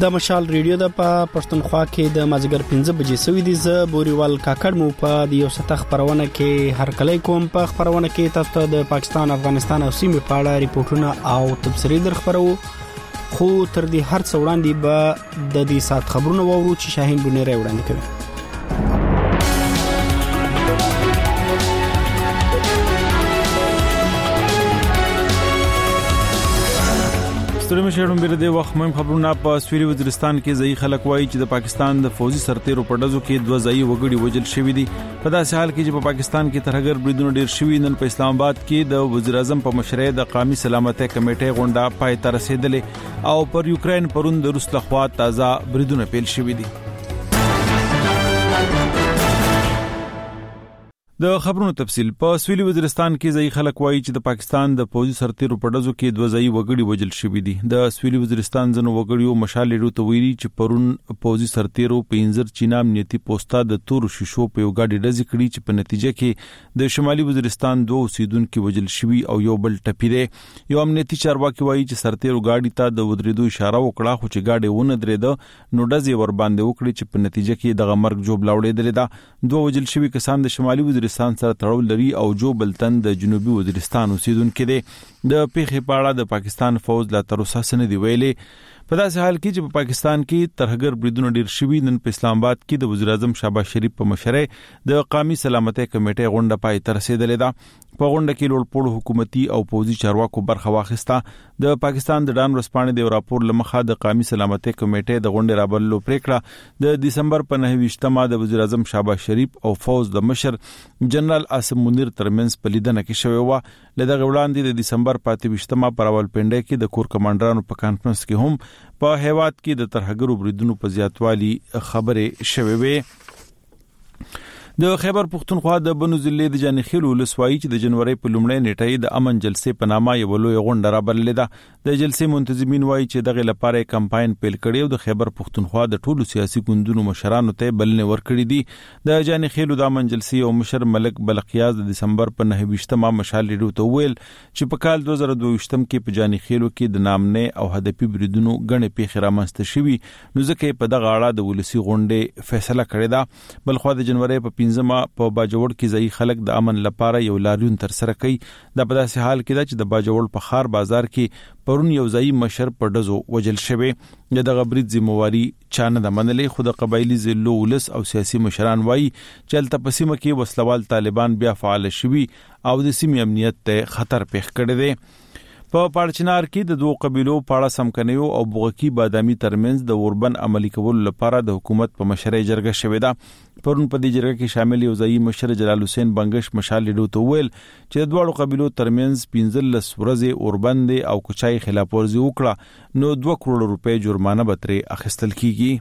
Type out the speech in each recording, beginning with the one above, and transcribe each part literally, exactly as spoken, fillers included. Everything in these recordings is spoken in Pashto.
د مشال ریډیو د په پښتونخوا کې د مازیګر پنځه بجې سوي دي. زه بوريوال کاکړ مو په یو ستا خبرونه کې هر کله کوم په خبرونه کې تاسو ته د پاکستان، افغانستان او سیمې په اړه ریپورتونه او تبصرې در خبرو. خو تر دې هر څه وړاندې به د دې سات خبرونه وورو چې شاهین بنيري وړاندې کوي. ستړي مشهورم بیر د وخت مهم خبرونه په سویلي وزیرستان کې ځای خلک وایي چې د پاکستان د فوجي سرتیرو په ډزو کې دوه ځای وګړي وژل شوی دي. په داسې حال کې چې په پاکستان کې ترهګر بریدونه ډیر شوي، نن په اسلام آباد کې د وزیر اعظم په مشرۍ د قومي سلامتۍ کمیټې غونډه پای ته رسیدلې او پر یوکرين پروند روس لخوا تازه بریدونه پیل شوي دي. د خبرونو تفصیل. په سویلي وزیرستان کې ځای خلک وایي چې د پاکستان د فوجي سرتیرو په ډزو کې دوه ځای وګړي وژل شوي دي. د سویلي وزیرستان ځنو وګړیو مشال ریډیو ته ویلي چې پرون فوجي سرتیرو په انځر چینا امنیتي پوسټه د تور شیشو په یو گاډي ډزې کړې چې په نتیجه کې د شمالي وزیرستان دوه اوسیدونکو وژل شوي او یو بل ټپي دي. یو امنیتي چارواکي وایي چې سرتیرو گاډي ته د ودرېدو اشاره وکړه، خو چې گاډي ونه درېده نو ډزې ور باندې وکړي چې په نتیجه کې دغه مرګ جوړ لاوړېدل ده. دوه وژل شوي کسان د شمالي وزیرستان سره تړاو لري او جو بلتن د جنوبي وزیرستان اوسیدونکو دي. د پیښې په اړه د پاکستان فوج لا تر اوسه څه نه دی ویلي. په داسې حال کې چې په پاکستان کې ترهګر بریدونه ډیر شوي، نن په اسلام آباد کې د وزیر اعظم شهباز شریف په مشرۍ د قومي سلامتۍ کمیټې غونډه پای ته رسیدلې ده. په غونډه کې لوړپوړو حکومتي او پوځي چارواکو برخه واخیسته. د پاکستان د ډان ورسپانې د راپور لمخه د قومي سلامتۍ کمیټې د غونډې رابللو پریکړه د دسمبر په نهه ویشتمه د وزیر اعظم شهباز شریف او فوج د مشر جنرال عاصم منیر ترمنځ په لیدنه کې شوې و. لدغه وړاندې د دسمبر په اته ویشتمه پر راولپنډي کې د کور کمانډرانو په کانفرنس کې هم په هیواد کې د ترهګرو بریدونو په زیاتوالي خبرې شوې وې. د خیبر پختونخوا د بنو ضلع د جانخیل ولسوالۍ چې د جنوري په لومړۍ نیټه د امن جلسې په نامه یو لوی غونډه رابللې ده. د جلسې منتظمین وایي چې دغه لپاره کمپاین پیل کړي او د خیبر پختونخوا د ټولو سیاسي ګوندونو مشرانو ته بلنې ورکړي دي. د جانخیل د امن جلسې او مشر ملک بلقیاز د دسمبر په نهه ویشتمه مشال ریډیو ته ویل چې په کال دوه زره دوه ویشتم کې په جانخیل کې د نامنه او هدفي بریدونو غنې پیښې رامنځته شوي، نو ځکه په دغه اړه د ولسی غونډې فیصله کړې ده. بلخو د جنوري په پنځمه په باجوړ کې ځای خلک د امن لپاره یو لاریون تر سره کوي. د په داسې حال کې ده چې د باجوړ په خار بازار کې پرون یو ځای مشر په ډزو وجل شوی. دغه برید ذمہواری چانه د منلې، خو د قبایلی ضلعو ولس او سیاسي مشران وایي چې الته په سیمه کې وسلوال طالبان بیا فعال شوي او د سیمې امنیت ته خطر پیښ کړی دی. په پاړچنار کې د دوه قبيلو پاړه سمکنیو او بوغکی بادامي ترمنځ د اوربن عملی کولو لپاره د حکومت په مشرۍ جرګه شوې ده. پرون په دې جرګه کې شامل یو ځای مشر جلال حسین بنگش مشال لیډو ته ویل چې د دوه قبيلو ترمنځ پنځلس ورځې اوربن دي او کوچای خلاف ورزي وکړه نو دوه کروڑ روپے جرمانه به ترې اخیستل کیږي.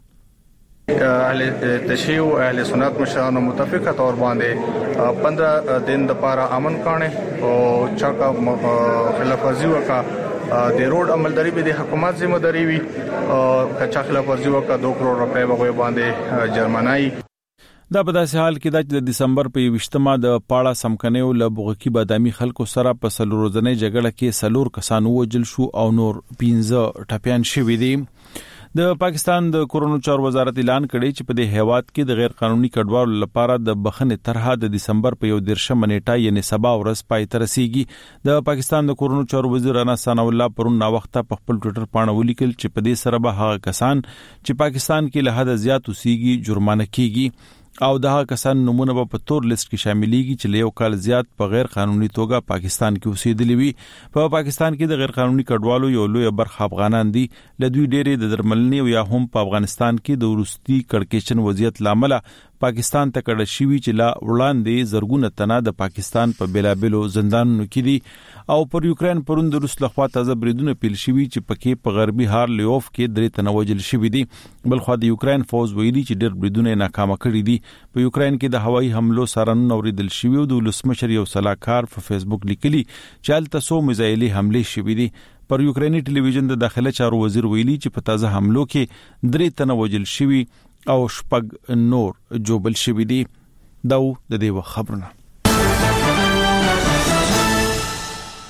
اهل تشیع و اهل سنت مشران متفقه طور باندې پندرہ دن د پارا امن کانه او چاکا خلاف ورزي وکا د روډ عملداري به د حکومت ذمہ داری وي او کچا خلاف ورزي وکا دو کروڑ روپے به باندې جرمانای. دا په داسې حال کې د دسمبر په یوشتمه د پاړه سمکنیو له بوغکی بادامي خلکو سره په سلور ورځې جګړه کې سلور کسان وژل شو او نور پنځه ټپيان شوي دي. د پاکستان د کورونو چارو وزارت اعلان کړی چې په دې هیواد کې د غیر قانوني کډوالو لپاره د بخښنې طرحه د دسمبر په یو دیرشم نیټه یعنی سبا ورځ پای ته رسیږي. د پاکستان د کورونو چارو وزیر رانا ثنا الله پرون نا وخته په خپل ټوئیټر باندې ولیکل چې په دې سره به هغه کسان چې پاکستان کې له حد زیات اوسېږي جرمانه کیږي او دغه کسان نمونه په تور لیست کې شاملېږي چې له یو کال زیات په غیر قانوني توګه پاکستان کې اوسېدلي وي. په پاکستان کې د غیر قانوني کډوالو یو لوی برخه افغانان دي. له دوی ډېرې د درملنې او یا هم په افغانستان کې د ورستي کړکېچن وضعیت لامل پاکستان ته کډه شوی چې لا وړاندې زرګونه تنه د پاکستان په بیلابلو زندانونو کې دي او پر یوکرين پروند د روس لخوا تازه بریدونه پیل شوي چې پکې په غربي هارلیوف کې درې تنه وژل شوي دي. بلخو د یوکرين فوج ویلي چې ډېر بریدونه ناکام کړي دي. په یوکرين کې د هوایي حملو سرانونه اوریدل شوي او د ولسمشر یو صلاحکار په فیسبوک لیکلي چې الته سو میزایلي حمله شوي دي. پر یوکرینی ټلویزیون د داخله چارو وزیر ویلي چې په تازه حملو کې درې تنه وژل شوي او شپږ نور جوبل شوي دي. دا د دې خبرونه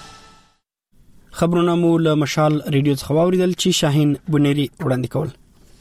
خبرونه مو له مشال ریډیو څخه واوریدل چې شاهین بنيري وړاندې کول.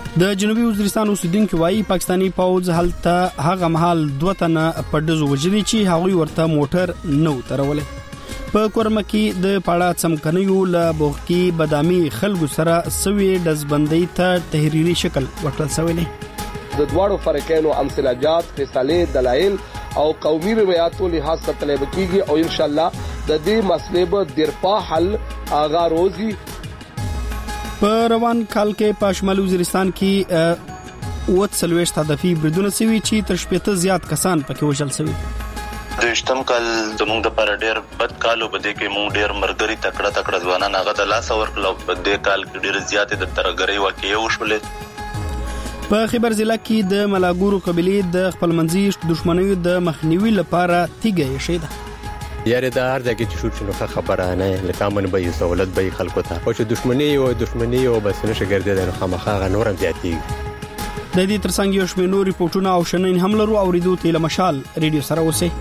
د جنوبي وزیرستان اوسیدونکو وايي پاکستاني پوځ هلته هغه مهال دوه تنه پډزو وجلي چې هغوی ورته موټر نو ترولې په کورمه کې د پاړه څمکنیو له بوغکی بادامي خلکو سره سوي دزبندۍ ته تحریري شکل ورکړل شوی دی د دواړو فرقینو امثلجات فیصله دلایل او قومي روایتو لحاظ ته طلب کیږي او ان شاء الله د دې مسلې به درپا حل آغا روزي په روان کال کې په شمالي وزیرستان کې اوت سلويشت هدفي بریدونه سوي چې تر شپږ زیات کسان پکې وژل شوي د شتم کال زموږ د پر ډېر بد کالو بده کې مونږ ډېر مرګري تکړه تکړه ځوانان هغه د لاس ورکلو په دې کال کې ډېر زیاتې د ترګري واقعي وشولې په خیبر ضلع کې د ملاګورو قبيله د خپلمنځي دښمنیو د مخنیوي لپاره تیګه شیده یاره د هر ځای کې چې شوت شنو خبره نه لکه من به سہولت به خلکو ته او چې دښمنی او دښمنی او بس نشه ګرځي د خامخا نورم زیاتی د دې ترڅنګ یو شمېر نور ریپورتونه او شنن هم لرو او ریدو تل مشال ریډیو سره اوسه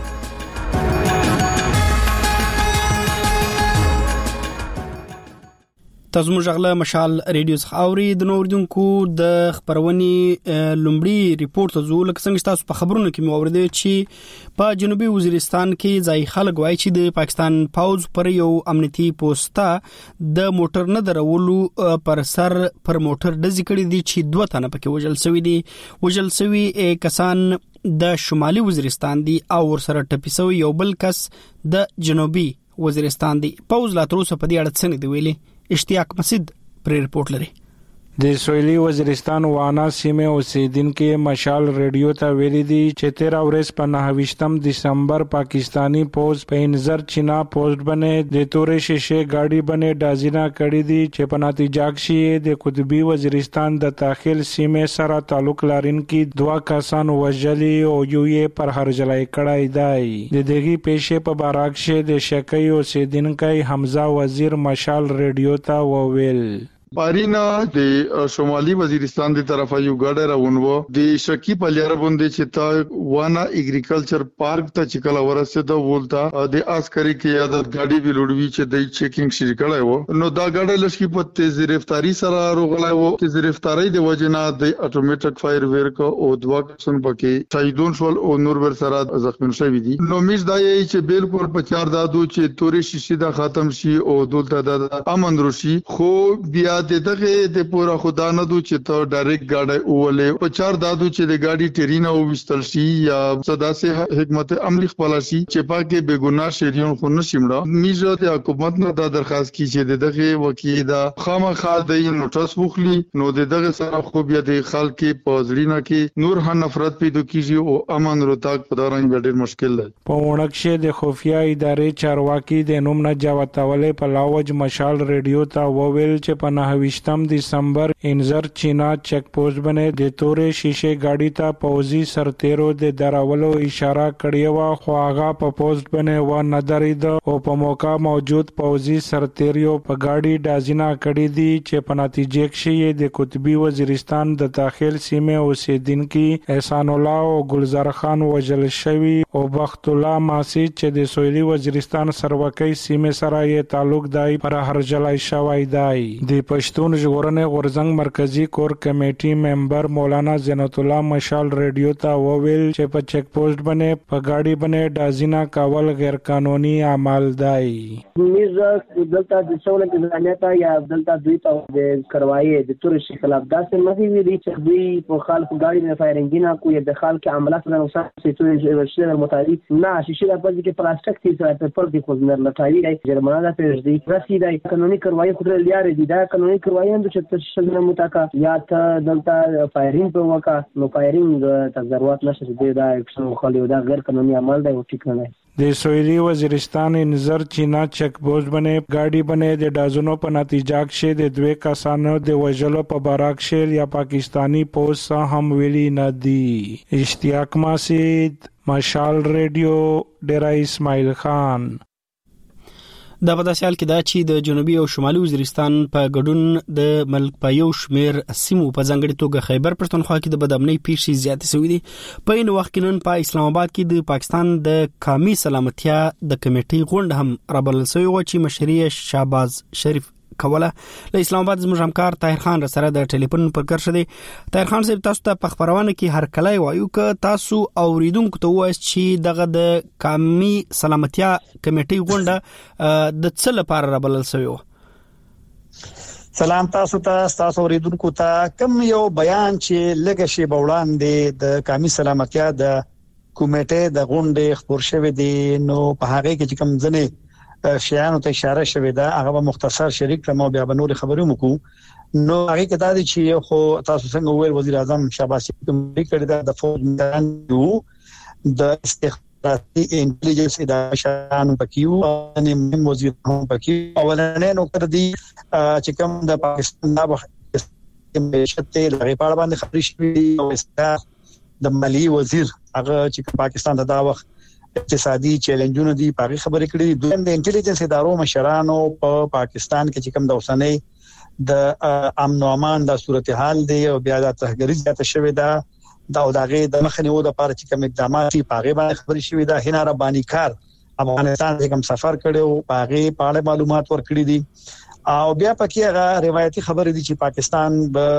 تاسو موږ غله مشال ریډیو څخه اوري د نوردونکو د خبرونې لومړی ریپورت زو لکه څنګه تاسو په خبرونو کې مو اوریدل چې په جنوبي وزیرستان کې ځای خلک وایي چې د پاکستان پوز پر یو امنیتي پوسټا د موټر نه درولو پر سر پر موټر دزې کړی دي چې دوه تنه پکې وژل شوی دي وژل شوی کسان د شمالي وزیرستان دي او ورسره ټپي شوی یو بل کس د جنوبي وزیرستان دي پوز لا تر اوسه په دې اړه څه نه دی ویلي اشتیاق مسجد پر ریپورت لري د سویلي وزیرستان وانا سیمه اوسیدونکو مشال ریډیو ته ویلي دي چې تیرہ ورځ په نهه دسمبر پاکستانی پوز په انزر چینا پوسټ باندې د تورې شیشه گاډي باندې ډازینا کړې دي چې په نتیجه کې د قطبی وزیرستان د داخل سیمه سره تعلق لرونکي دوا کسان وژلي او یو یې پر هرجلای کړای دی د دغه پیښې په باراک شه د شکای اوسیدونکو حمزه وزیر مشال ریډیو ته وویل پارینا د شمالي وزیرستان دی طرفه یو ګاډه راونو د شکی په لار باندې چې تا وانا اګریکلچر پارک ته چکل ورسته ولتا د عسکري قیادت ګاډي ویلوډوي چې د چیکینګ شری کړای وو نو دا ګاډه لشکې په تیز رفتاری سره روغلای وو تیز رفتاری د وجنا د اتوماتیک فایر ورک او دوا کسن پکې شهیدون شول او نور ور سره زخمی شوی دي نو میز دا یی چې بالکل په چار دادو چې تورې شیشه د ختم شي او دولت د امن روشي خو بیا د دغه د پورا خدا نه دو چې ته ډایرکټ گاډي اولې په چار دادو چې د گاډي ټرینا او وستل شي یا صدا سه حکمت عملی خپل شي چې پاکه بے ګناه شریون خو نشمړه میزه د حکومت نه دا درخواست کی چې دغه وکیل دا خامخا د نوټس بوخلی نو دغه سره خو بیا د خلک په ځړینا کې نور هم نفرت پیدا کیږي او امن روتاک په دوران ډېر مشکل دی په وړکشه د خفیا ادارې چارواکي د نوم نه جواتولې په لاوج مشال ریډیو ته وویل چې په نهه دسمبر انزر چینا چیک پوسټ باندې د تورې شیشه گاډي ته پوزي سرتیرو د دراولو اشاره کړې و خو هغه په پوسټ باندې و نه درید او په موقع موجود پوزي سرتیرو په گاډي ډازینا کړې دي چې په نتیجه کې د قطبی وزیرستان د داخل سیمه اوسیدونکو احسان الله او گلزار خان وژل شوی او بخت الله ماسي چې د سویلي وزیرستان سروکۍ سیمه سره یې تعلق دی پر هرجلای شوی دی د پښتون ژغورنې غورزنګ مرکزی کور کمیټي ممبر مولانا زینت الله مشال ریډیو ته وویل چې په چیک پوسټ باندې په گاډي باندې ډازینا کول غیر قانوني عمل دی میزه دلته د څولې ځانیتا یا دلته دوی ته د کروایي د تورې خلاف داسې مخې وی دي چې دوی په خلکو گاډي نه فایرنګ نه کوي د خلکو عملیات نه نقصان سيتوي ورشي مطابق نه شیشه د پځ کې پلاستیک تي سره پر دي خو نه لټایي جرمانه ته دي رسي دی قانوني کروایي خو لري دي دا قانوني کروایي هم چې تاسو نه متاکا یا ته دلته فایرینګ په وکا نو فایرینګ ته ضرورت نشته دی دا اکشن خو دا غیر قانوني عمل دی او ټیک نه دی د سویلي وزیرستان انزر چینا چک پوسټ باندې گاډي باندې د ډازونو په نتیجه کې د دوه کسانو د وژلو په باراک شیل یا پاکستانی پولیس هم ویلي نه دي اشتیاق مسجد مشال ریډیو ډیرا اسماعیل خان دا په داسې حال کې دا چې د جنوبي او شمالي وزیرستان په ګډون د ملک په یو شمیر سیمو په ځانګړي توګه خیبر پښتونخوا کې د بدامنۍ پیښې زیاتې شوې دي په این وخت کې نن په اسلام آباد کې د پاکستان د قومي سلامتیا د کمیټې غونډه هم رابلل شوې و چې مشري شهباز شریف کوله. له اسلام آباد زموږ همکار طاهر خان سره د ټلیفون پر کار شدي. طاهر خان صاحب، تاسو ته په خبرونه کې هر کله وایو ک تاسو اوریدونکو ته وایي چې دغه د قومي سلامتیا کمیټې غونډه د څه لپاره رابلل شوی و؟ سلام تاسو ته، تاسو اوریدونکو ته. کوم یو بیان چې لږ شی بوړاندې د قومي سلامتیا د کمیټې د غونډې خبر شوی دی، نو په هغه کې چې کوم ځنې شیانو ته اشاره شوی دا هغه مختصر شریک کړم، بیا به نور خبرې وکړو. نو هغه کې دا دی چې خو تاسو څنګه وویل وزیر اعظم شهباز شریف کوم کړی دا د فوج مدان یو د استخباراتي انټيليجنس ادارې شان پکيو او نیم وزیر هم پکيو اولنې نو کړ دي چې کوم د پاکستان د معیشت لغې په اړه باندې خبرې شوې او استاد د مالی وزیر هغه چې پاکستان د دا وخت اقتصادي چیلنجونه دي په خبرې کړې. دویم د انټيليجنس ادارو مشرانو په پا پاکستان کې چې کوم د اوسنۍ د امن او امان د صورتحال دی او بیا د تهګری زیاته شوې ده دا او دغه د مخنیو د لپاره چې کوم اقدامات په هغه باندې خبرې شوې ده. هنا ربانی کار افغانستان کې کوم سفر کړو په هغه په اړه معلومات ورکړي دي او بیا پکې هغه روایتي خبرې دي چې پاکستان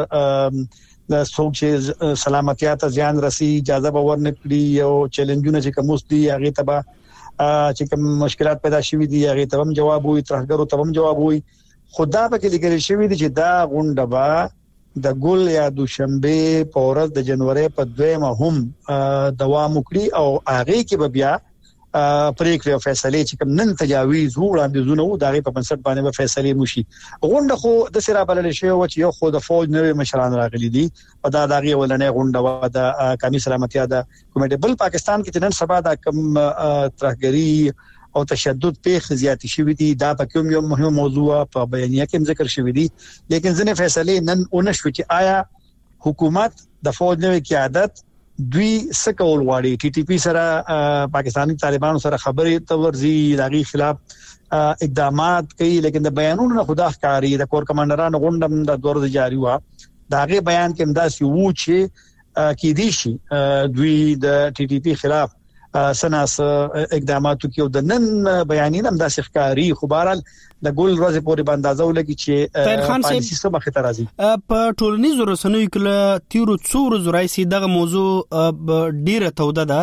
به د سوچ سلامتیا ته ځان رسي اجازه به ورنکړي او چیلنجونه چې کوم دي هغه ته به چې کوم مشکلات پیدا شوي دي هغه ته هم جواب وي، ترهګرو ته هم جواب وي. خدا به کې لګل شوی دي چې دا غونډه به د ګل یا دوشنبه په ورځ د جنوري په دویمه هم دوام وکړي او هغه کې به بیا پریکړه او فیصله چې کوم نن تجاویز وړاندیزونه وو دغه په بنسټ باندې به فیصله وشي. غونډه خو د سره بلل شي او چې یو خو د فوج نوې مشران راغلي دي او دا دغه ولنې غونډه و د قومي سلامتیا د کمیټې بل پاکستان کې نن سبا د کم ترهګری او تشدد په زیاتی شوې دي دا په کوم یو مهمه موضوع په بیانیه کې ذکر شوې دي، لیکن ځنه فیصله نن اونې شو چې آیا حکومت د فوج نوې قیادت دوی سکول واړي ټي ټي پی سره پاکستانی طالبانو سره خبرې تورزي لغي خلاف اقدامات کوي، لیکن د بیانونو خدا ښکاری د کور کمانډرانو غونډم د دور جاری و داغه بیان کې انداز یو چې کې دي شي دوی د ټي ټي پی خلاف سناس اقداماتو کې او د نن بیانینه هم د ښکاری خبرال د ګول ورځې پورې باندې ځول کې چې پالیسي سبا خطر راځي. په ټولنیزو رسنیو کې تیرو څور زورای سي دغه موضوع ډیره توده ده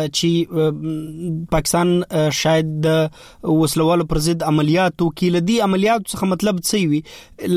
چې پاکستان شاید د وسلوالو پر ضد عملیاتو کې لدی عملیات څخه مطلب څه وي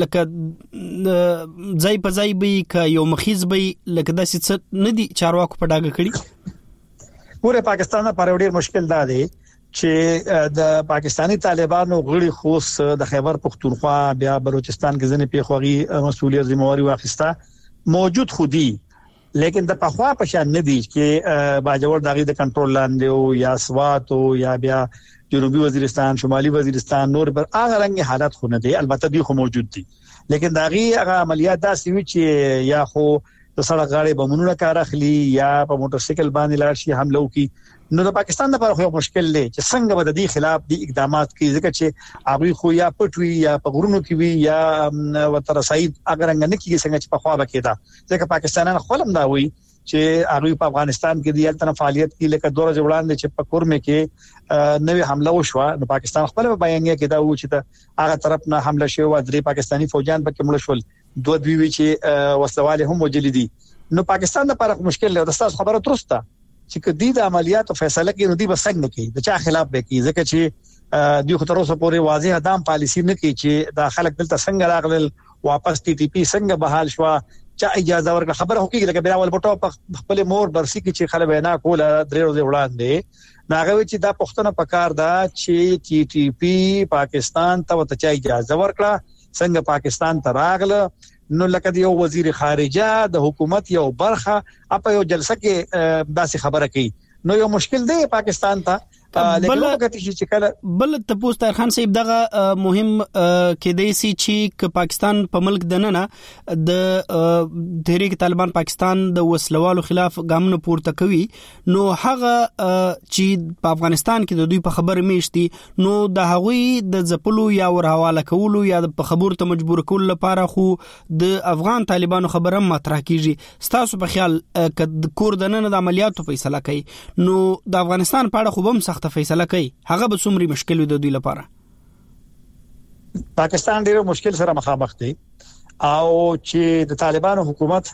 لکه ځای په ځای به ک یو مخیز به لکه د څه ندي چارواکو په ډاګه کړي. پوره پاکستان لپاره ډیر مشکل ده دی چې د پاکستانی طالبانو غړي خوص د خیبر پختونخوا بیا بلوچستان کې ځنې پیښوري مسؤلیت ذمہواری واخیسته موجود خودي، لیکن د پخوا په شان نه دي چې باجوړ دغه د کنټرول لاندې او یا سوات او یا بیا جنوبي وزیرستان شمالي وزیرستان نور پر هغه رنګ حالت خو نه دي، البته دي خو موجود دي، لیکن دغه هغه عملیات داسې وي چې یا خو د سړک غاړې بمونونه کار اخلي یا په موټر سایکل باندې لاړ شي حمله وکړي. نو د پاکستان لپاره خو مشکل دی چې څنګه به د دې خلاف د اقدامات کوي، ځکه چې هغه خو یا پټوي یا په غرونو کې وي یا وترساید اگر څنګه نه کیږي څنګه چې په خوا بکیدا، ځکه پاکستانان خپلم دا وایي چې هغه په افغانستان کې د یلتن فعالیت کې لکه دوره جوړان چې په کورمه کې نوې حمله وشوه نو پاکستان خپل بیانیه کې دا و چې د هغه طرف نه حمله شوی و درې پاکستانی فوجان پکې مړ شول، دوه دوی چې وسواله هم وجل دي. نو پاکستان لپاره مشکل دی. د تاسو خبره درسته چې کدی د عملیاتو فیصله کوي نو دی بسنګ کوي د چا خلاف به کوي، ځکه چې دوی خو تر اوسه پورې واضح ادم پالیسی نه کوي چې د خلک دلته څنګه راغلل واپس ټي ټي پی څنګه بحال شو چا اجازه ورکړه. خبره هوکي لکه بیا ول بټو خپل مور برسي کې چې خلک وینا کوله درې ورځې وړاندې ناغوي چې دا پښتنه پکار دا چې ټي ټي پی پاکستان ته وته چا اجازه ورکړه څنګه پاکستان ته راغله. نو لکه دی یو وزیر خارجه د حکومت یو برخه اپ یو جلسه کې داسې خبره کوي نو یو مشکل دی پاکستان ته. بل بل تاسو طاهر خان صاحب دغه مهم کې دی چې پاکستان په ملک دننه د تحریک طالبان پاکستان د وسلوالو خلاف ګامونه پورته کوي، نو هغه چې په افغانستان کې د دوی په خبر میشتي نو د هغوی د ځپلو یا ورحواله کولو یا په خبرو ته مجبور کول لپاره خو د افغان طالبانو خبره مطرح کیږي. تاسو په خیال ک کور دننه د عملیاتو فیصله کوي نو د افغانستان په اړه خو هم ته فیصله کوي هغه به څومره مشکل وي د دوی لپاره؟ پاکستان ډېر مشکل سره مخامخ دی او چې د طالبانو حکومت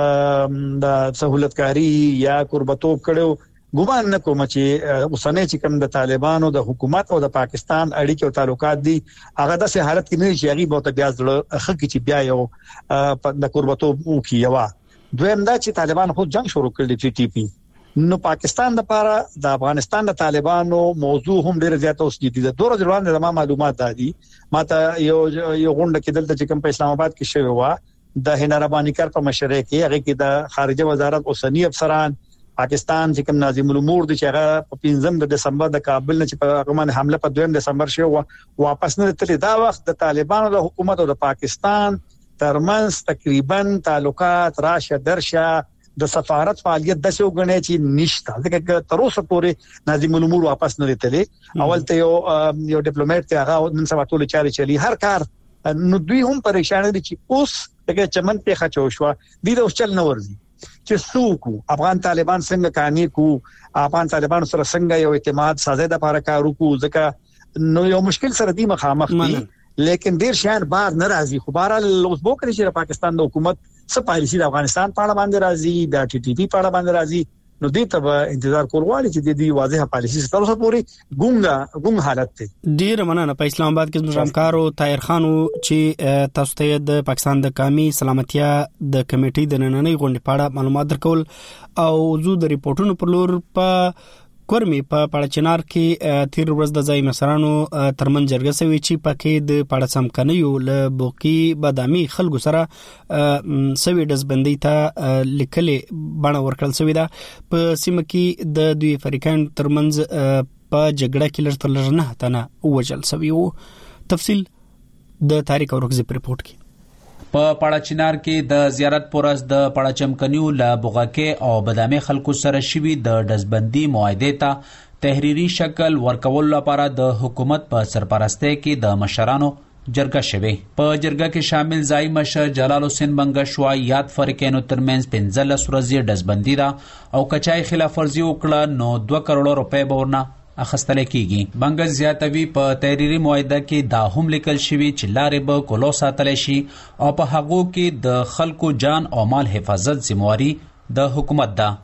د سہولتکاری یا قربتوب کړو ګومان نه کوم چې اوسنۍ چې کوم د طالبانو د حکومت او د پاکستان اړیکې او تعلقات دي هغه د سه حالت کې نه شي هغه به بیا ځړه خکې چې بیا یو د قربتوب وکیوا دویم دا چې طالبان خو جنگ شروع کړل ټي ټي پی نو پاکستان د لپاره د افغانستان د طالبانو موضوع هم ډېر زیات اوس دي د دوه ورځې وړاندې د معلومات دادي ماته یو یو غونډه کې دلته چې کوم په اسلام آباد کې شوی و د هنربانی کار په مشرۍ کې هغه کې د خارجه وزارت اوسنی افسران پاکستان چې کوم ناظم الامور د چېغه په پنځم د دسمبر د کابل نه چې په هغه باندې حمله په دویم دسمبر شو واپس نه تللی دا وخت د طالبانو د حکومت او د پاکستان ترمنځ تقریبا تعلقات راشه درشه د سفارت فعالیت د څو غنې چې نشته ځکه تر اوسه پورې ناظم الامور واپس نه لري اول ته یو یو ډیپلوماټ ته هغه نن سبا ټول چاري چلی هر کار نو دوی هم پریشان دي چې اوس دغه چمن په خچو شو دي د اوس چل نه ورزي چې څوک افغان طالبان څنګه کانی کو افغان طالبان سره څنګه یو اعتماد سازه د لپاره کار وکړو ځکه نو یو مشکل سره دی مخامخ دي لیکن ډیر شان بار ناراضي خو بهرال اوس بو کړی چې پاکستان د حکومت څه پالیسي د افغانستان په اړه باندې راځي د ټي ټي پی په اړه باندې راځي نو دې ته انتظار کول غواړي چې د دې واضحه پالیسي تر اوسه پورې ګونګه ګونګ حالت دی ډیر مننه په اسلام آباد کې زموږ همکارو طاهر خان چې تاسو ته د پاکستان د قومي سلامتیا د کمیټې د نننۍ غونډې په اړه معلومات درکول او زو د ریپورتونو پر لور په کورمي په پړچنار کې تیر ورځ د ځای مسرانو ترمن جرګه سوي چې پکې د پړسم کنيو له بوقي بادامي خلکو سره سوي دزبندۍ ته لیکلې بڼه ورکړل سوي ده په سیمه کې د دوی فریقان ترمنځ په جګړه کې لږ تر لږ نه تنه وجل سوي وو تفصیل د تاریخ اورغزي په ریپورت کې په پړچنار کې د زیارت پورس د پړچم کنیو له بوغاکه او بادامي خلکو سره شوی د دزبندي معاهده ته تحریری شکل ورکول لپاره د حکومت په سرپرستی کې د مشرانو جرګه شوه په جرګه کې شامل ځای مشر جلال حسین بنگشوا یاد فریقینو ترمنځ پنځلس ورځې دزبندي دا او کچای خلاف ورزي وکړه نو دوه کروڑ روپے بورنه اخستل کیږي بنګز زیاتوي په تحریری معاهده کې دا هم لیکل شوی چې لارې به کولو ساتل شي او په هغو کې د خلکو جان او مال حفاظت ذمہواری د حکومت ده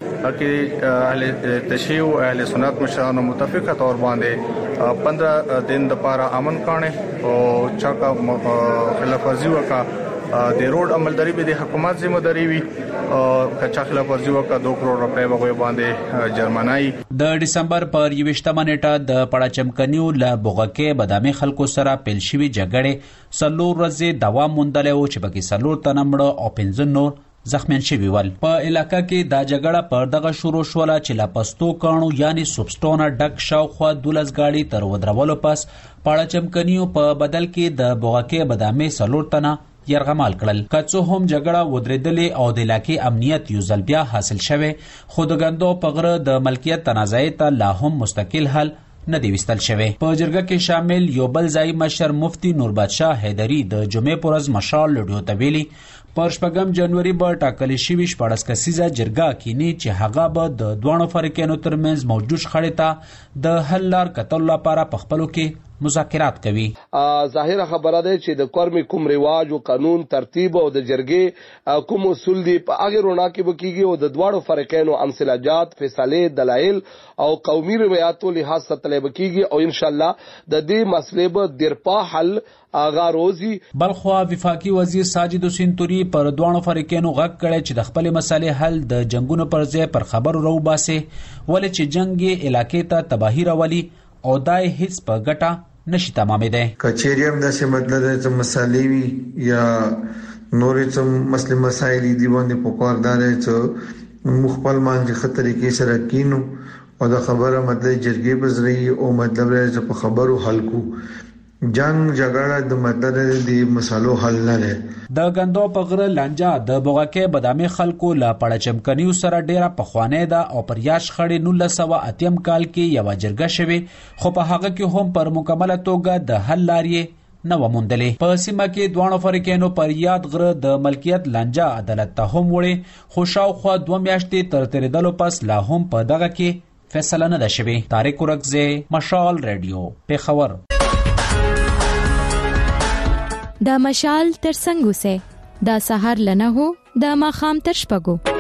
کې اهل تشیع او اهل سنت مشرانو متفقه تور باندې پندرہ دن د پاره امن کانه او چا کا خلاف ورزي وکا د روډ عملداري به د حکومت ذمہ داری وي او کچا خلاف ورزي وکا دو کروڑ روپے به باندې جرمانای د دسمبر پر یوشتمه نیټه د پړچم کنیو له بوغکه بادامي خلکو سره پیل شوی جګړه سلور ورځې دوام موندل او چې بګي سلور تنمړه او پنځه نور زخمیان شوی ول په علاقې کې دا جګړه پر دغه شروع شوله چې لا پستو کانو یعنی سبسټونه ډک شاوخوا دولس گاډي تر ودرولو پس پړچم کنیو په بدل کې د بوغکه بادامي سلور تنه يرغمال کړل کڅو هم جګړه ودرېدلې او د علاقې امنیت یو ځل بیا حاصل شوه خو د غندو پغره د ملکیت تنازع ته لا هم مستقل حل نه دی وستل شوه په جرګه کې شامل یو بل ځای مشر مفتی نور بادشاه حیدری د جمعې پرز مشال لډیو تویلی پر شپږم جنوري به ټاکل شوی شپږ کسیزه جرګه کینی چې هغه به د دوه فریقینو ترمنځ موجود شخړې ته د حل لار کتل لپاره په خپلو کې مذاکرات کوي ظاهره خبره ده چې د کورمي کوم رواج او قانون ترتیب او د جرګې کوم اصول دي په هغه رونا کې وکيږي او د دواړو فریقینو امثلاجات فیصله دلایل او قومي روایتو لحاظ سره طلب کیږي او ان شاء الله د دې مسلې به درپا حل آغا روزي بلخوا وفاقي وزیر ساجد حسین توری پر دوانو فریقینو غږ کړي چې د خپل مسالې حل د جنگونو پر ځای پر خبرو رو باسي ولې چې جنگي علاقې ته تباہی راولي او دای هیڅ په ګټه نشي تمامې ده کچېریم د څه مطلب د مسالې وی یا نورې څه مسلې مسایل دی باندې پکوردار چې مخبل مانځي خطرې کې سره کینو او د خبره مطلب جرګې بزري او مطلب چې په خبرو حل کو جنگ جګړه د مطلب د مسالو حل نه ده د غندو پغره لانجا د بوغکه بادامي خلکو لا پړچم کنیو سره ډیره پخوانه ده او پر یاش خړې نو لسو اتیم کال کې یو جرګه شوی خو په هغه کې هم پر مکمله توګه د حل لارې نو موندلې په سیمه کې دوه فریقینو پر یاد غره د ملکیت لانجا عدالت ته هم وړي خو شاوخوا دوه میاشتې تر تیرېدلو پس لا هم په دغه کې فیصله نه ده شوی طارق ورغزه مشال رادیو پیښور د مشال تر څنګ اوسه د سحر لنه هو د ماخام تر شپږو.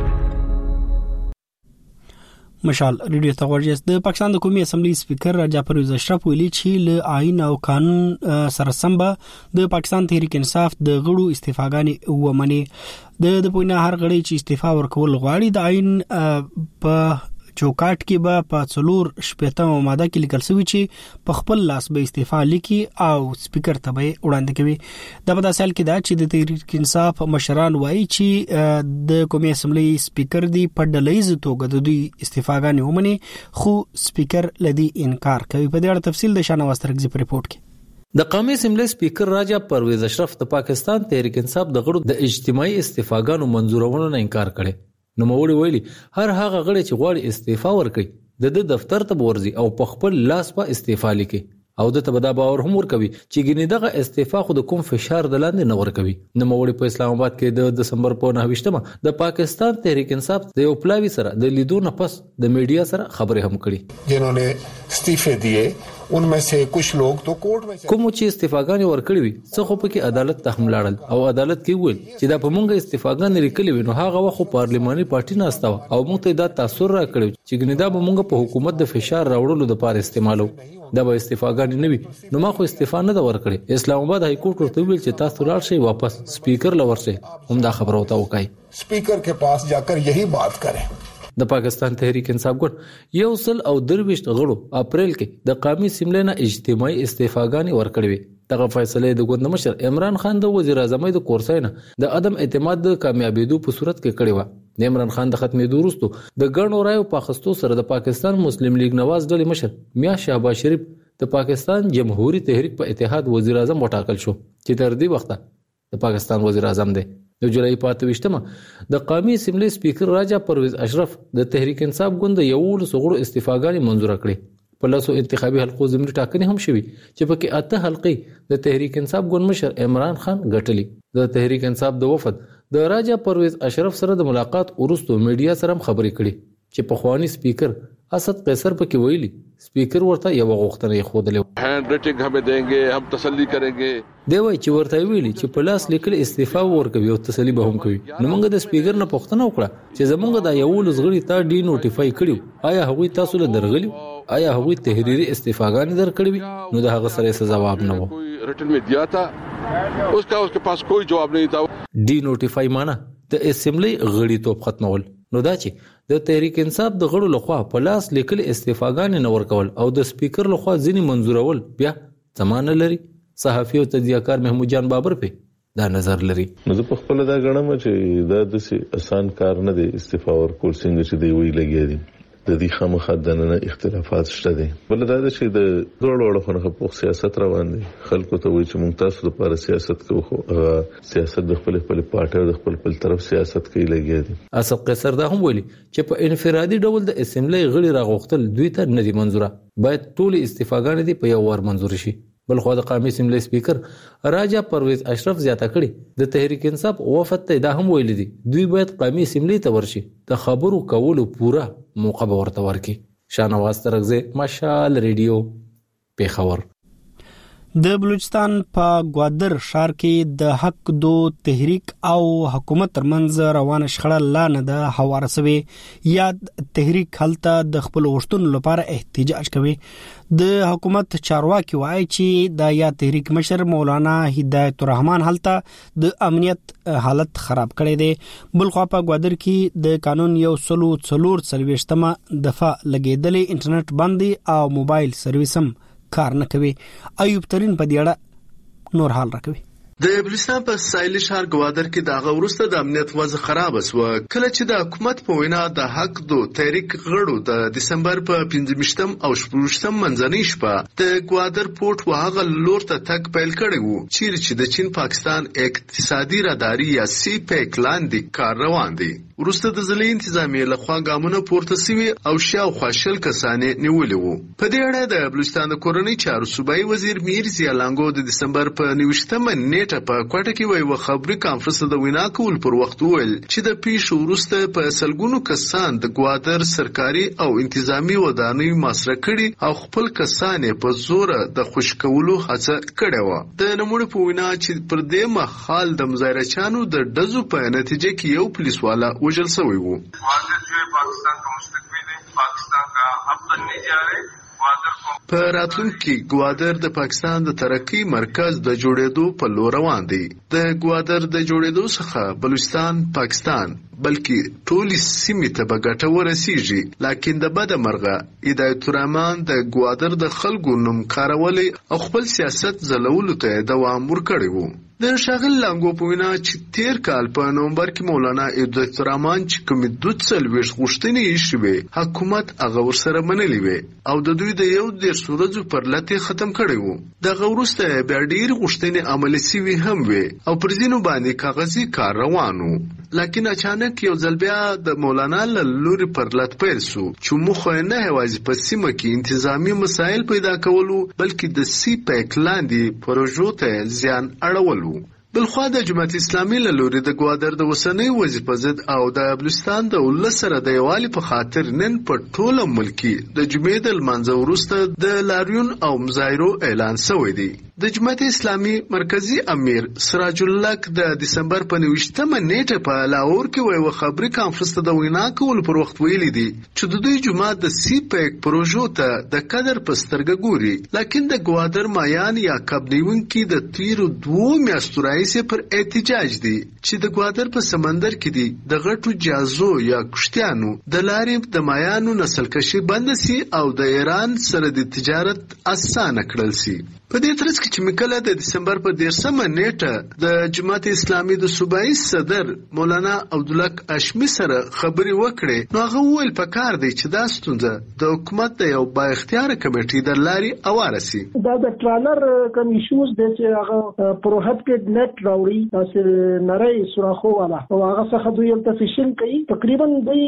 مشال ریډیو ته ورجس د پاکستان د قومي اسمبلی سپیکر راجا پرویز اشرف ویلي چې له آئین او قانون سره سمبه د پاکستان تحریک انصاف د غړو استعفاګانې ومني. د د پوینه هر غړي چې استعفا ورکول غواړي د آئین په چوکاټ کې به په څلور شپږم ماده کې لیکل شوی چې په خپل لاس به استعفا لیکي او سپیکر ته به وړاندې کوي. د په داسې کې دا چې د تحریک انصاف مشران وایي چې د قومي اسمبلی سپیکر دی په ډلهیز توګه د دوی استعفاګانې ومني خو سپیکر لدی انکار کوي. په دې اړه تفصیل د شانواز ترغزي په ریپورت کې. د قومي اسمبلی سپیکر راجا پرویز اشرف د پاکستان تحریک انصاف د غړو د اجتماعي استعفاګانو منظورولو نه انکار کړي. نو موري ویلي هر هغه غړي چې غواړي استعفا ورکړي د د دفتر ته ورځي او په خپل لاس په استعفا لیکي او د تبدا باور هم ورکوي چې ګینه دغه استعفا خو د کوم فشار د لاندې نه ورکوي. نو موري په اسلام آباد کې د دسمبر په نهه د پاکستان تحریک انصاف د یو پلاوی سره د لیدو نه پس د میډیا سره خبرې هم کړي جنونه استعفا دیه उनमें से कुछ लोग तो कोर्ट में کوم چې استعفاګانې ورکړي وي څه خو په کې عدالت ته هم لاړل او عدالت کې ویل چې دا په مونږه استعفاګانې لیکلي وي نو هغه وخت پارلماني پارټي نه استاوه او موږ ته دا تاثیر راکړي چې ګنې دا به مونږ په حکومت د فشار راوړلو لپاره استعمالو دا به استعفاګانې نه وي نو ما خو استعفا نه دا ورکړي. اسلام آباد های کورټ ورته ویل چې تاسو لاړ شئ واپس سپیکر لور شئ هم دا خبره وته وکای स्पीकर के पास जाकर यही बात करें. د پاکستان تحریک انصاف ګوند یو سل او درويشت غړو اپریل کې د قومي اسمبلی نه اجتماعي استعفاګانې ورکړې وي. دغه فیصله د ګوند مشر عمران خان د وزیر اعظم د کورسای نه د عدم اعتماد د کامیابیدو په صورت کې کړې و. د عمران خان د ختمېدو وروسته د ګڼو رایو په اخیستو سره د پاکستان مسلم لیگ نواز ډلې مشر میاں شهباز شریف د پاکستان جمهوریت تحریک په اتحاد وزیر اعظم وټاکل شو چې تر دې وخته د پاکستان وزیر اعظم دی. د جولای په اته ویشتمه د قومي اسمبلی سپیکر راجا پرویز اشرف د تحریک انصاف ګوند یو لسغړو استعفاګانې منظور کړې. په لاسو انتخابي حلقو زمینی ټاکنې هم شوي چې پکې اته حلقې د تحریک انصاف ګوند مشر عمران خان ګټلي. د تحریک انصاف د وفد د راجا پرویز اشرف سره د ملاقات وروسته میډیا سره خبرې کړي چې په خوانی سپیکر اسد قیصر پکې ویلي سپیکر ورته یو غوښتنه یې خوده هاند ریټینګ هم دینګي هم تسلی کړيږي دی وای چې ورته ویلي چې په لاس لیکل استعفا ورکوي او تسلی به هم کوي. نو موږ د سپیکر نه پوښتنه وکړه چې زمونږ د یو لزغړی تا ډی نوټیفای کړیو آیا هغوی تاسو له درغلی آیا هغوی تحریری استعفاګانې درکړې وي نو د هغه سره جواب نه وو. रिटर्न में दिया था उसका उसके पास कोई जवाब नहीं था. डी नوټیفای معنی د اسمبلی غړي توپ ختمول. نو دا چې د تحریک انصاف د غړو لخوا په لاس لیکل استعفاګانې نه ورکول او د سپیکر لخوا ځینی منظورول بیا زمانه لري. صحافي او تجزیه‌کار محمود جان بابر په دا نظر لري. نو په خپل دا غنم چې دا د آسان کار نه دی استعفا ورکول څنګه چې دی وی لګی دي د دې خامخا د نه اختلافات شته دي. بل دا چې د ډول وړو په سیاست روان دي خلکو ته وایي چې موږ تاسو لپاره سیاست کوو خو سیاست د خپل خپل پارټي د خپل خپل طرف سیاست کوي لګي دي. اسد قیصر دا هم ویلي چې په انفرادي ډول د اسمبلی غړي راغوښتل دوی ته نه دي منظوره باید ټول استعفاګانې دي په یو ور منظور شي. بل خو د قومي اسمبلی سپیکر راجا پرویز اشرف زیاته کړي د تحریک انصاف وفد ته دا هم ویل دي دوی باید قومي اسمبلی ته ورشي د خبرو کولو پورا موقع ورته ورکي. شانواز ترغزه مشال ریډیو پیښور. د بلوچستان په گوادر ښار کې د حق دو تحریک او حکومت ترمنځ روانه شخړه لا نه ده هواره شوې. یا تحریک هلته د خپل غوښتنو لپاره احتجاج کوي. د حکومت چارواکي وایي چې د یا تحریک مشر مولانا هدایت الرحمن هلته د امنیت حالت خراب کړی دی. بل خو په گوادر کې د قانون یو سلو څلور څلوېښتمه دفعه لګېدلې انټرنیټ باندې او موبایل سرویس هم کار نه کوي. ایوب ترين په دې اړه نور حال راکوي. د بلوچستان په سایل شهر گوادر کې د غورسته د امنیت وضع خراب شو کله چې د حکومت په وینا د حق دو تحریک غړو د دسمبر په پنځمشتم او شپږشتم منځنۍ شپه د گوادر پورت وهغه لور ته تک پیل کړی وو چیرې چې د چین پاکستان اقتصادي راداري یا سی پیک لاندې کار روان دی. وروسته د ځلې انتظامیې لخوا ګامونه پورته شوي او شاوخوا شل کسانې نیولي وو. په دې اړه د بلوچستان د کورنۍ چارو صوبایي وزیر میر ضیا لانګو د دسمبر په نویشتمه نیټه په کوټه کې یوه خبري کانفرنس د وینا کول پر وخت وویل چې د پیښو وروسته په سلګونو کسان د ګوادر سرکاري او انتظامی ودانۍ محاصره کړي او خپل کسان په زور د خوشکولو هڅه کړې و. د نموړي په وینا چې پر دې مهال د مظاهرچیانو د ډزو په نتیجه کې یو پولیس والا وژل شوی و. پاکستان کا مستقبل ہے، پاکستان کا اب بننے جا رہے ہیں. په راتلونکي ګوادر د پاکستان د ترقی مرکز د جوړېدو په لور روان دی. د ګوادر د جوړېدو څخه بلوچستان پاکستان بلکې ټولې سیمې ته به ګټه ورسیږي، لکن د بده مرغه هدایت الرحمن د ګوادر د خلکو نوم کارولی او خپل سیاست ځلولو ته دوام ورکړی وو. د شاغل لانګو په وینا چې تیر کال په نومبر کې مولانا هدایت الرحمن چې کومې دوه څلوېښت غوښتنې یې شوې، حکومت هغه ورسره منلې وې او د دوی د یو دېرش ورځو پر لټې ختم کړی وو. دغه وروسته بیا ډېرې غوښتنې عملي سوي هم وې او پر ځینو باندې کاغذي کار روان و. لکن اچانک یو ځل بیا د مولانا له لوري پر لټ پیل سو چې موخه یې نه یوازې په سیمه کې انتظامي مسایل پیدا کولو بلکې د سی پیک لاندې پروژو ته زیان اړول. بلخوا د جماعت اسلامي له لوري د ګوادر د اوسنۍ وظیفه ضد او د بلوچستان د ولس سره د یووالي په خاطر نن په ټوله ملک کې د جمعې د لمانځه وروسته د لاریون او مظاهرو اعلان شوی دی. د جماعت اسلامي مرکزی امیر سراج الله د دسمبر په نویشتمه نیټه په لاهور کې یوه خبري کانفرنس ته د وینا کولو پر وخت ویلي دي چې د دوی جماعت د سی پیک پروژو ته د قدر په سترګه ګوري، لکن د ګوادر مایان یا کب نیونکي د تیرو دوو میاشتو راهیسې پر احتجاج دي چې د ګوادر په سمندر کې دي د غټو جازو یا کشتیانو د لارې د مایانو نسل کشي بند سي او د ایران سره د تجارت اسانه کړل سي. په دې ترڅ کې چې مکله د دسمبر په دیرشمه نیټه د جماعت اسلامي د صوبایي صدر مولانا عبدالحق هاشمي سره خبرې وکړې، نو هغه وویل پکار دی چې دا ستونزه د حکومت د یو با اختیاره کمیټې د لارې اواره سي. دا د ټرالر کم ایشوز دی چې هغه پروهیبټډ نیټ راوړي، تاسو نری سوراخو والا او هغه څخه دوی یو تفیشن کوي. تقریبا دوی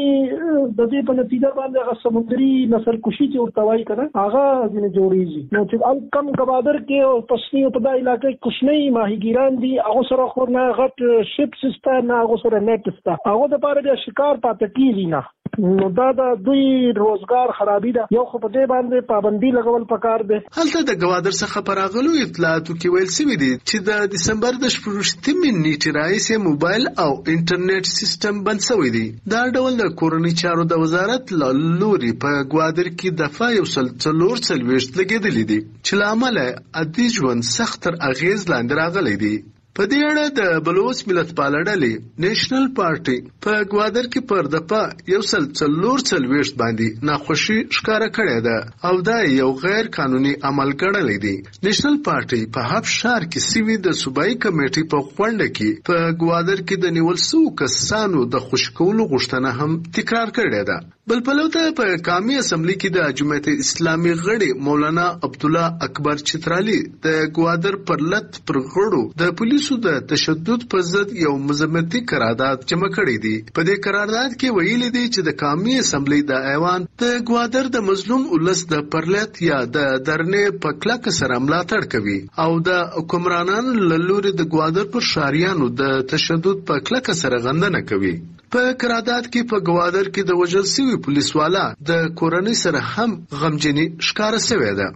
د دې په نتیجه باندې هغه سمندري نسل کشي چې ورته وایي کنه هغه ځینې جوړیږي. نو چې کم ګوادر کې او پښتني په دای علاقې کوشنۍ ماهیګیران دي، هغه سره خو نه غټ شپ سیستم نه، هغه سره نیټ ستا، هغه د پاره د شکار پاتې کیږي نه. نو دا د دوی روزګار خرابې ده، یو خو په دې باندې پابندي لګول پکار دی. هلته د ګوادر څخه پراغلو اطلاعاتو کې ویل شوي دي چې د دسمبر د شپږویشتمې نیټې راهیسې موبایل او انټرنیټ سیستم بند شوی دی. دا ډول د کورنۍ چارو د وزارت له لوري په ګوادر کې دفعه یو سل څلور څلوېښت لګېدلې دي چې له امله عادي ژوند سخت تر اغېز لاندې راغلی دی. په دې اړه د بلوچ ملت پاله ډلې نېشنل پارټي په ګوادر کې پر دفعه یو سل څلور څلوېښت باندې ناخوشي ښکاره کړې ده او دا یو غیر قانوني عمل ګڼلی دی. نېشنل پارټي په حب ښار کې سوي د صوبایي کمیټې په غونډه کې په ګوادر کې د نیول شوو کسانو د خوشي کولو غوښتنه هم تکرار کړې ده. بل پلو ته په قومي اسمبلی کې د جماعت اسلامي غړي مولانا عبدالله اکبر چترالی د ګوادر پر لټ پر غړو د پولیسو د تشدد په ضد یو مذمتي قرارداد جمع کړی دی. په دې قرارداد کې ویلي دی چې د قومي اسمبلی د ایوان د ګوادر د مظلوم ولس د پرلط یا د درنې په کلکه سره ملاتړ کوي او د حکمرانانو له لوري د ګوادر پر ښاریانو د تشدد په کلکه سره غندنه کوي. په قرارداد کې په ګوادر کې د وژل شوي پولیس والا د کورنۍ سره هم غمجني ښکاره شوې ده.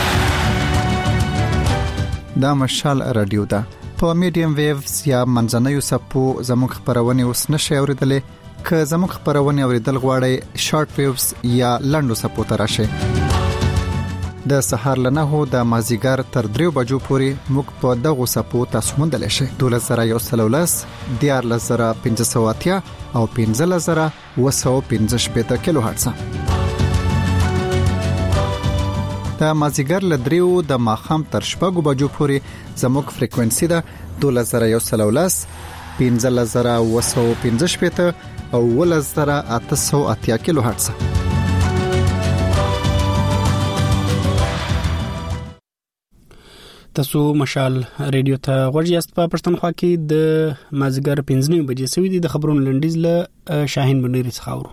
دا مشال رادیو ده په میډیم ویوز یا منځنیو سپو زموږ خبرونه اوس نشي اوریدلې. که زموږ خبرونه اوریدل غواړئ شارټ ویوز یا لنډو سپو ته راشئ. د سهار له نهو د مازیګر تر دریو بجو پورې موږ په دغو سپو تاسو موندلی شئ. دولس زره یو سل ولس، دیارلس زره پنځه سوه اتیا او پنځلس زره اووه سوه پنځه شپېته کیلو هرټز. د مازیګر له دریو د ماښام تر شپږو بجو پورې زموږ فریکوینسي ده دولس زره یو سل ولس، پنځلس زره اووه سوه پنځه شپېته او اوولس زره اته سوه اتیا کیلو هرټز. تاسو مشال ریډیو ته غوږی یاست. په پښتونخوا کې د مازیګر پنځه نیمې بجې سوي دي. د خبرونو لنډیز له شاهین بنيري څخه اورو.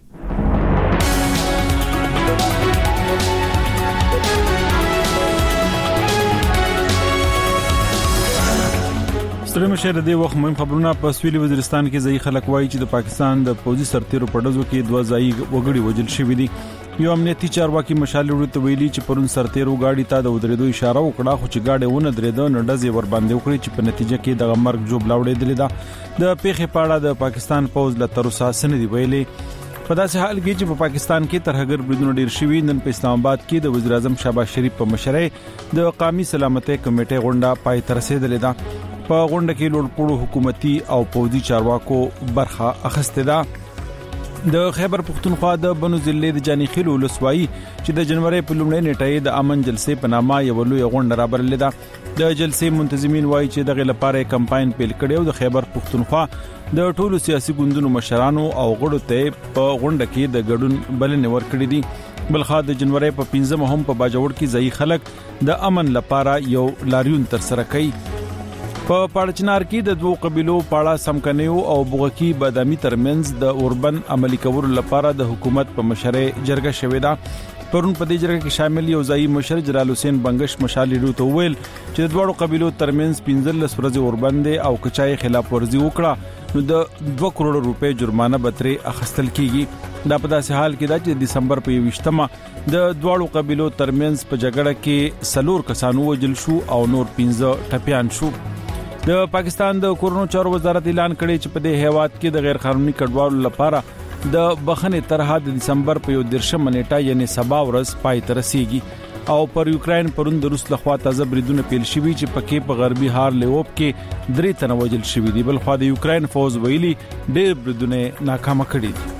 ستړي مشر د وخت مهم خبرونه. په سویلي وزیرستان کې ځای خلک وایي چې د پاکستان د پوځي سرتیرو په ډزو کې دوه ځای وګړي وژل شوي دي. یو امنیتي چارواکي مشال وروته ویلي چې پرون سرتیرو گاډي ته د ودرېدو اشاره وکړه، خو چې گاډي ونه درېده نو ډزې ور باندې وکړي چې په نتیجه کې د مرګ جوړ لاوړېدل. د پیښې په اړه د پاکستان پوز له تر اوسه سندې ویلي. په داسې حال کې چې په پاکستان کې ترهګر بریدونه ډیر شوي، نن په اسلام آباد کې د وزیر اعظم شهباز شریف په مشرۍ د قومي سلامتۍ کمیټې غونډه پای ته رسیدلې ده. په غونډه کې لوړپوړو حکومتي او پوځي چارواکو برخه اخیسته ده. د خیبر پختونخوا د بنو ضلع د جاني خیل ولسوالۍ چې د جنوري په لومړۍ نیټه د امن جلسې په نامه یو لوی غونډه رابرلې ده. د جلسې منتظمین وایي چې دغه لپاره کمپاین پیل کړي او د خیبر پختونخوا د ټولو سیاسي ګوندونو مشرانو او غړو ته په غونډه کې د ګډون بلنې ورکړې دي. بلخا د جنوري په پنځمه هم په باجوړ کې ځای خلک د امن لپاره یو لاریون تر سره کوي. په پاړچنار کې د دوه قبيلو پاړه سمکنیو او بوغکی بادامي ترمنځ د اوربن عملی کولو لپاره د حکومت په مشرۍ جرګه شوې ده. پرون په دې جرګه کې شامل یو ځای مشر جلال حسین بنگش مشال لیدو ته ویل چې د دوه قبيلو ترمنځ پنځه لس ورځې اوربن دي او کچای خلاف ورزي وکړه نو د دوه کروڑ روپے جرمانه بتري اخستل کیږي. دا په داسې حال کې ده چې د دسمبر په یوشتمه د دوه قبيلو ترمنځ په جګړه کې سلور کسانو وژل شو او نور پنځه ټپيان شو. د پاکستان د کورونو چارو وزارت اعلان کړی چې په دې هیواد کې د غیر قانوني کډوالو لپاره د بخښنې طرحه د دسمبر په یو درشمه نیټه یعنی سبا ورځ پای ته رسیږي. او پر یوکرين پرون د روس لخوا تازه بریدونه پیل شوي چې پکې په غربي هار لیوب کې درې تنه وژل شوي دي. بل خو د یوکرين فوز ویلي ډېر بریدونه ناکامه کړي دي.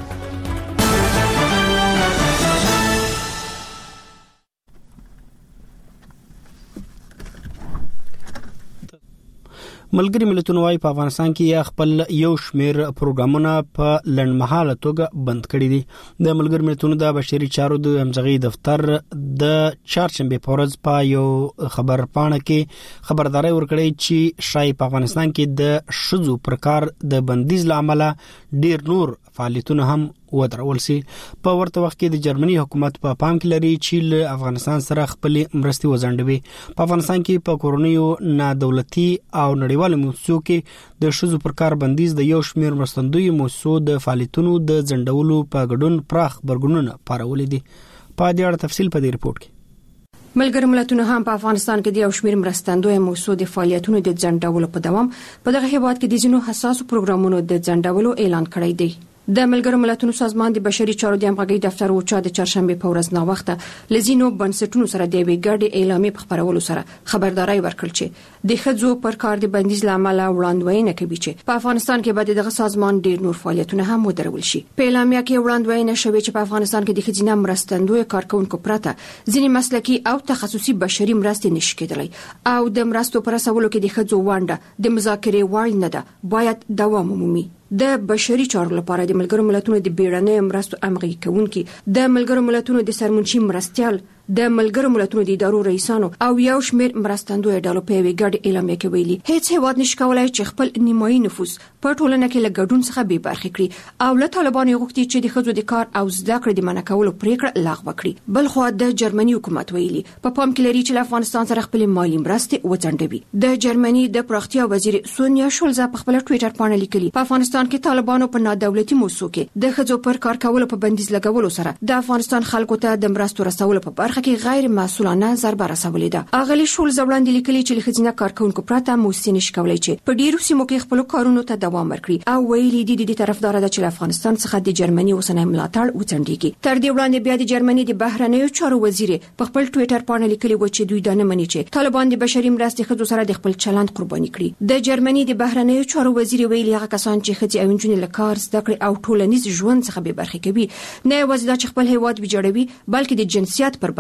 ملګری ملتونو وايي په افغانستان کې خپل یو شمیر پروګرامونه په لنډمهاله توګه بند کړي دي. د ملګری ملتونو د بشري چارو د همغږي دفتر د چهارشنبه په ورځ په یو خبر پاڼه کې خبرداري ورکړې چې شای په افغانستان کې د شذو پرکار د بندیز لامل ډیر نور فعالیتونه هم ودرول سي. په ورته وخت کې د جرمني حکومت په پا پام کې لري چې له افغانستان سره خپل مرستي وزندوي. په افغانستان کې په کورونیو نادولتي او نړیوالو موسسو کې د شذو پرکار بندیز د یو شمیر مرستندوی موسسو د فعالیتونو د ځندولو په ګډون پراخ برګونونه پارولې دي. په دې اړه تفصیل په دې رپورت کې. ملګری ملتونو هم په افغانستان کې د یو شمیر مرستندوی موسسو د فعالیتونو د ځندولو په دوام په دغه هیواد کې د ځینو حساسو پروګرامونو د ځندولو اعلان کړی دی. د ملګرو ملتونو سازمان د بشري چارو د همغږي دفتر اوچا د چهارشنبه په ورځ نا وخته لزینو بنسټونو سره د وی ګډ اعلامیه په خبرولو سره خبرداري ورکړل چې د خځو پر کار د بندیز لامل وړاندوینه کوي چې په افغانستان کې بعد دغه سازمان ډیر نور فعالیتونه هم ودرول شي. په اعلامیه کې وړاندوینه شوی چې په افغانستان کې د خځینه مرستندوی کارکونکو پرته ځینې مسلکي او تخصصي بشري مرستې نشي کېدلی او د مرستو پر اساسولو کې د خځو وانډه د مذاکرې وړ نه ده، باید دوام ومومي. د بشري چارو لپاره د ملګرو ملتونو د بیړنۍ مرستو همغږي کوونکي، د ملګرو ملتونو د سرمنشي مرستيال، د ملګرو ملتونو د ادارو رئیسانو او یو شمیر مرستندوی ډلو په وی ګډ اعلامیه کې ویلي هیڅ هیواد نشي کولای چې خپل نیمایي نفوس په ټولنه کې له ګډون څخه بې برخې کړي او له طالبانو غوښتي چې د خځو د کار او زده کړې د منع کولو پریکړه لغوه کړي. بل خو د جرمني حکومت ویلي په پام کې لري چې افغانستان سره خپل مالی مرستې وځنډوي. د جرمني د پراختیا وزیر سونیا شولز په خپل ټوئیټر باندې لیکلي په افغانستان کې طالبانو په نادولتي موسسو کې د خځو پر کار کولو په بندیز لګولو سره د افغانستان خلکو ته د مرستو رسولو په برخه کې غیر مسؤلانه ضربه رسولې ده. اغلی شول زوړاندې لیکلي چې خځینه کارکونکو پراته موسسې نشي کولای چې په ډیرو سیمو کې خپل کارونو ته دوام ورکړي او ویلي دي د طرفدار ده چې افغانستان څخه د جرمني اوسنۍ ملاتړ وڅنډيږي. تر دې وړاندې بیا د جرمني د بهرنیو چارو وزیر په خپل ټوئیټر باندې لیکلي و چې دوی دا نه مني چې طالبان د بشري مرستې خځو سره د خپل چلند قرباني کړي. د جرمني د بهرنیو چارو وزیر ویلي هغه کسان چې خځې او نجونې له کار، زده کړې او ټولنیز ژوند څخه بې برخې کوي نه یوازې د خپل هیواد ویجاړوي بلکې د جنسیت پر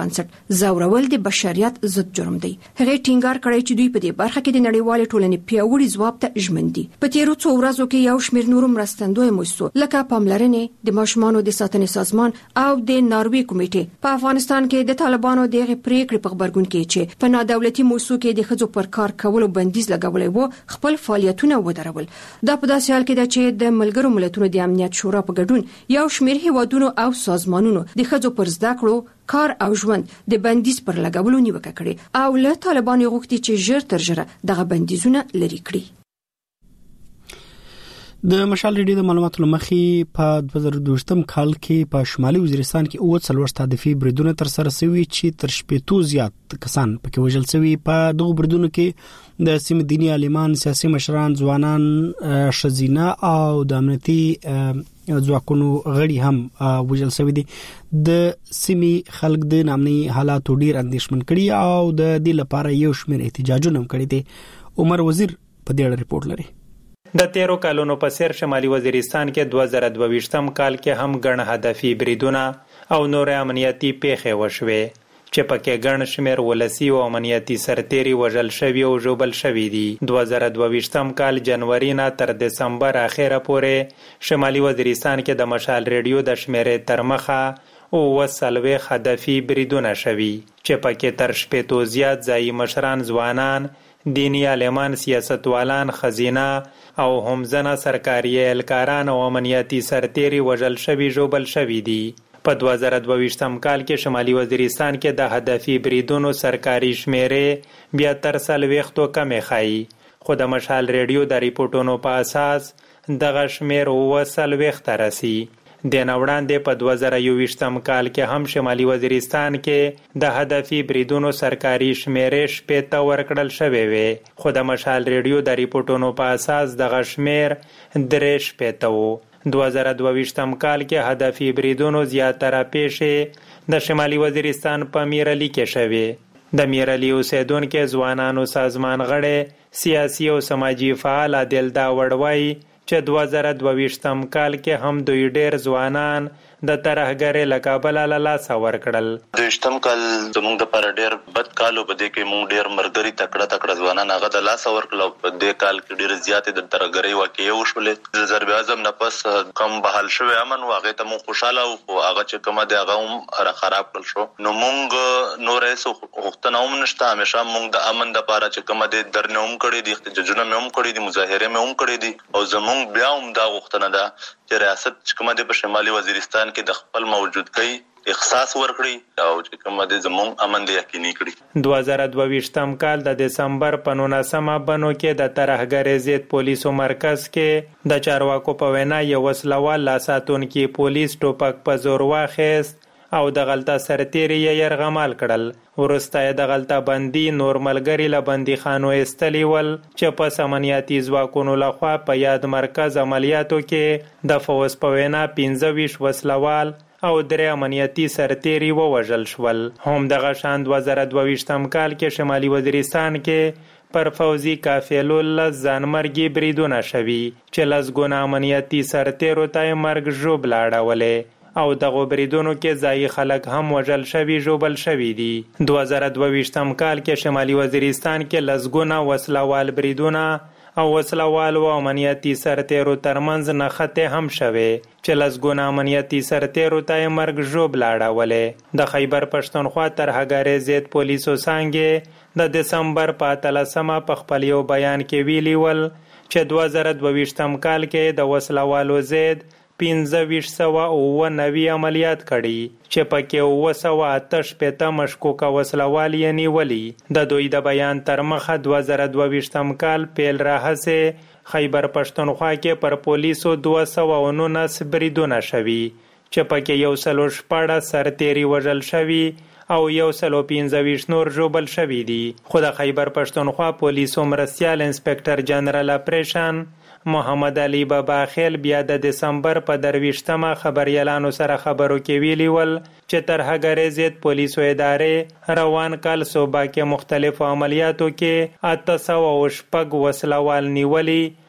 بنسټ زورول د بشریت ضد جرم دی. هغه ټینګار کړی چې دوی په دې برخه کې د نړیوال ټولنې پیاوړي ځواب ته ژمن دي. په تیرو څو ورځو کې یو شمېر نورو مرستندوی موسسو لکه پاملرنې د ماشومانو د ساتنې سازمان او د ناروې کمیټې په افغانستان کې د طالبانو دغه پریکړې په خبرګون کې چې په نادولتي موسسو کې د ښځو پر کار کولو بندیز لګولې وو خپل فعالیتونه ودرول. دا په داسې حال کې ده چې د ملګرو ملتونو د امنیت شورا په ګډون یو شمېر هیوادونو او سازمانونو د ښځو پر زده کړو کار او ژوند د بندیز پر لګولو نیوکه کړې او له طالبانو غوښتي چې ژر تر ژره دغه بندیزونه لرې کړي. د مشال ریډیو د معلوماتو لمخې په دوه زره دوه کال کې په شمالي وزیرستان کې اوه څلور هدفي بریدونه تر سره شوي چې تر شپږ زیات کسان پکې وژل شوي. په دغه بریدونو کې د سیمې دیني عالمان، سیاسي مشران، ځوانان، شزینه او د امنیتي ځواکونو غړي هم وژل شوي دي. د سیمې خلک د نامني حالاتو ډیر اندېښمن کړي او د دې لپاره یو شمېر احتجاجونه هم کړي دي. عمر وزیر په دې اړه ریپورت لري. د تیرو کالونو په سیر شمالي وزیرستان کې دوه زره دوه کال کې هم ګڼ هدفي بریدونه او نور امنیتي پیښې وشوې چې پکې ګڼ شمېر ولسی او امنیتي سرتېري وژل شوي او ژوبل شوي دي. دوه زره دوه کال جنوري نه تر دسمبر اخره پورې شمالي وزیرستان کې د مشال ریډیو د شمیرې تر مخه او وسلوي هدفي بریدونه شوي چې پکې تر شپږ زیات ځایي مشران، ځوانان، دینی عالمان، سیاستوالان، خزینه او همزنه سرکاري اهلکاران او امنیتي سرتېري وژل شوي ژوبل شوي دي. په دوه زره دوه کال کې شمالي وزیرستان کې د هدفي بریدونو سرکاري شمیرې بیا تر څلوېښتو کمې ښایي، خو د مشال ریډیو د ریپورټونو په اساس دغه شمیر اووه څلوېښت ته رسي. د نه وړاندې په دوه زره یوویشتم کال کې هم شمالي وزیرستان کې د هدفي بریدونو سرکاري شمیرې شپږ ته ورکړل شوې وې، خو د مشال ریډیو د ریپورټونو په اساس دغه شمیر درې شپږ ته و. دوه زره دوه کال کې هدفي بریدونو زیاتره پیښې د شمالي وزیرستان په میرعلي کې شوې. د میرعلي اوسیدونکو ځوانانو سازمان غړي، سیاسي او سماجی فعال عادل داوړ وایي چې دوه زره دوه کال کې هم دوی ډېر ځوانان د ترهګرۍ له کبله له لاسه ورکړل. دویشتم کال زموږ دپاره ډېر بد کال و. په دې کې موږ ډېر ملګري تکړه تکړه ځوانان هغه د لاسه ورکړل او په دې کال کې ډېرې زیاتې د ترهګرۍ واقعې وشولې. د ضرب اعظم نه پس کوم بحال شوی امن و هغې ته موږ خوشحاله وو، خو هغه چې کومه دی هغه هم خراب کړل شو. نو موږ نور هېڅ غوښتنه هم نشته. همیشه موږ د امن دپاره چې کومه دی درنې هم کړي دي، احتجاجونه مې هم کړي دي، مظاهرې مې هم کړي دي او زموږ بیا هم دا غوښتنه ده چې ریاست چې کومه دی په شمالي وزیرستان کې د خپل موجودګۍ احساس ورکړي او چې کومه دی زموږ امن دی یقیني کړي. دوه زره دوه کال د دسمبر په نولسمه بنو کې د ترهګرۍ ضد پولیسو مرکز کې د چارواکو په وینا یو وسلوال لاساتونکي پولیس ټوپک په زور واخیست او د غلطه سرتېري یې یرغمال کړل. وروسته یې د غلطه بندي نور ملګري له بندیخانو ایستلي ول چې پس امنیتي ځواکونو لخوا په یاد مرکز عملیاتو کې د فوز په وینا پنځه ویشت وسلوال او درې امنیتي سرتېري ووژل شول. هم دغه شان دوه زره دوه کال کې شمالي وزیرستان کې پر فوزي قافلو لس ځانمرګي بریدونه شوي چې لسګونه امنیتي سرتېرو ته یې مرګ ژوبله اړولې او دغه بریدونو کې ځایي خلک هم وژل شوي ژوبل شوي دي. دوه زره دوه کال کې شمالي وزیرستان کې لسګونه وسلوال بریدونه او وسلوال او امنیتي سرتېرو ترمنځ نښتې هم شوې چې لسګونه امنیتي سرتېرو ته یې مرګ ژوبله اړولې. د خیبر پښتونخوا ترهګرۍ ضد پولیسو څانګې د دسمبر په اتلسمه په خپل یو بیان کې ویلي ول چې دوه زره دوه کال کې د وسلوالو ضد پنځه ویشت سوه اووه نوي عملیات کړي چې پکې اووه سوه اته شپېته مشکوکه وسلوال یې نیولي. د دوی د بیان تر مخه دوه زره دوه کال پیل راهیسې خیبر پښتونخوا کې پر پولیسو دوه سوه او نولس بریدونه شوي چې پکې یو سلو شپاړس سرتېري وژل شوي او یو سلو پنځه ویشت نور ژوبل شوي دي. خو د خیبر پښتونخوا پولیسو مرستیال انسپکټر جنرال اپریشن محمد علي بابا خیل بیا د دسمبر په درویشتمه خبریالانو سره خبرو کې ویلي ول چې ترهګرۍ ضد پولیسو ادارې روان کال صوبه کې مختلفو عملیاتو کې اته سوه او شپږ وسلوال نیولي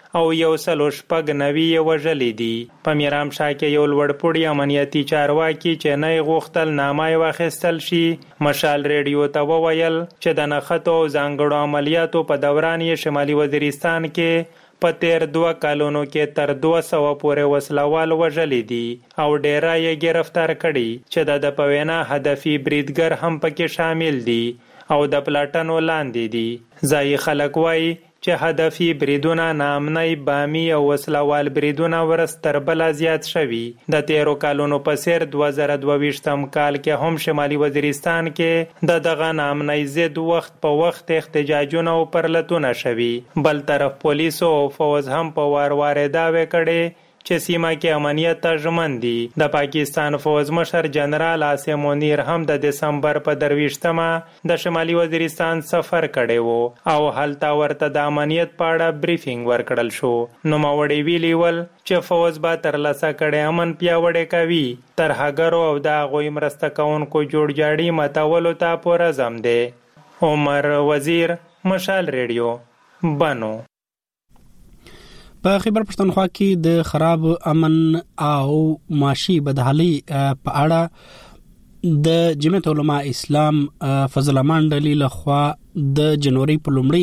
او یو سل شپږ نوي وژلې دي. په میرامشاه کې یو لوړپوړي امنیتي چارواکي چې نه غوښتل نامه واخیستل شي مشال ریډیو ته وویل چې د نښتو او ځانګړو عملیاتو په دوران یې شمالي وزیرستان کې په تیر دوه کالونو کې تر دوه سوه پورې وسلوال وژلي دي او ډیره یې گرفتار کړي چې د په وینا هدفي بریدګر هم پکې شامل دي او د پلاټنو لاندې دي. ځایي خلک وایي چې هدفي بریدونه نامنۍ بامي او وسلوال بریدونه ورځ تر بله زیات شوي. د تیرو کالونو په څیر دوه زره دوه ویشتم کال کې هم شمالي وزیرستان کې د دغه نامنۍ ضد وخت په وخت احتجاجونه او پرلتونه شوي. بل طرف پولیسو او فوز هم په وار وار دعوې کړي چې سیمه کې امنیت ته ژمن دي. د پاکستان فوز مشر جنرال عاصم منیر هم د دسمبر په درویشتمه د شمالي وزیرستان سفر کړی وو او هلته ورته د امنیت په اړه بریفینګ ورکړل شو. نوموړي ویلي ول چې فوز به ترلاسه کړی امن پیاوړی کوي. ترهګرو او د هغوی مرسته کوونکو جوړجاړي ماتولو ته پرعزم دی. عمر وزیر، مشال ریډیو، بنو. په خیبر پښتونخوا کې د خراب امن او معاشي بدحالي په اړه د جمعیت علماء اسلام فضل امان ډلې لخوا د جنوري په لومړۍ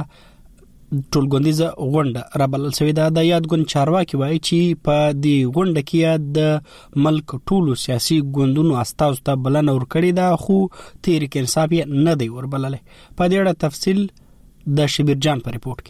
نیټه ټولګوندیزه غونډه رابلل شوې ده. د یادګون چارواکي وایي چې په دې غونډه کې د ملک ټولو سیاسي ګوندونو استازو ته بلنه ورکړې ده خو تحریک انصاف یې نه دی وربللی. په دې اړه تفصیل د شبیر جان په ریپورت کې.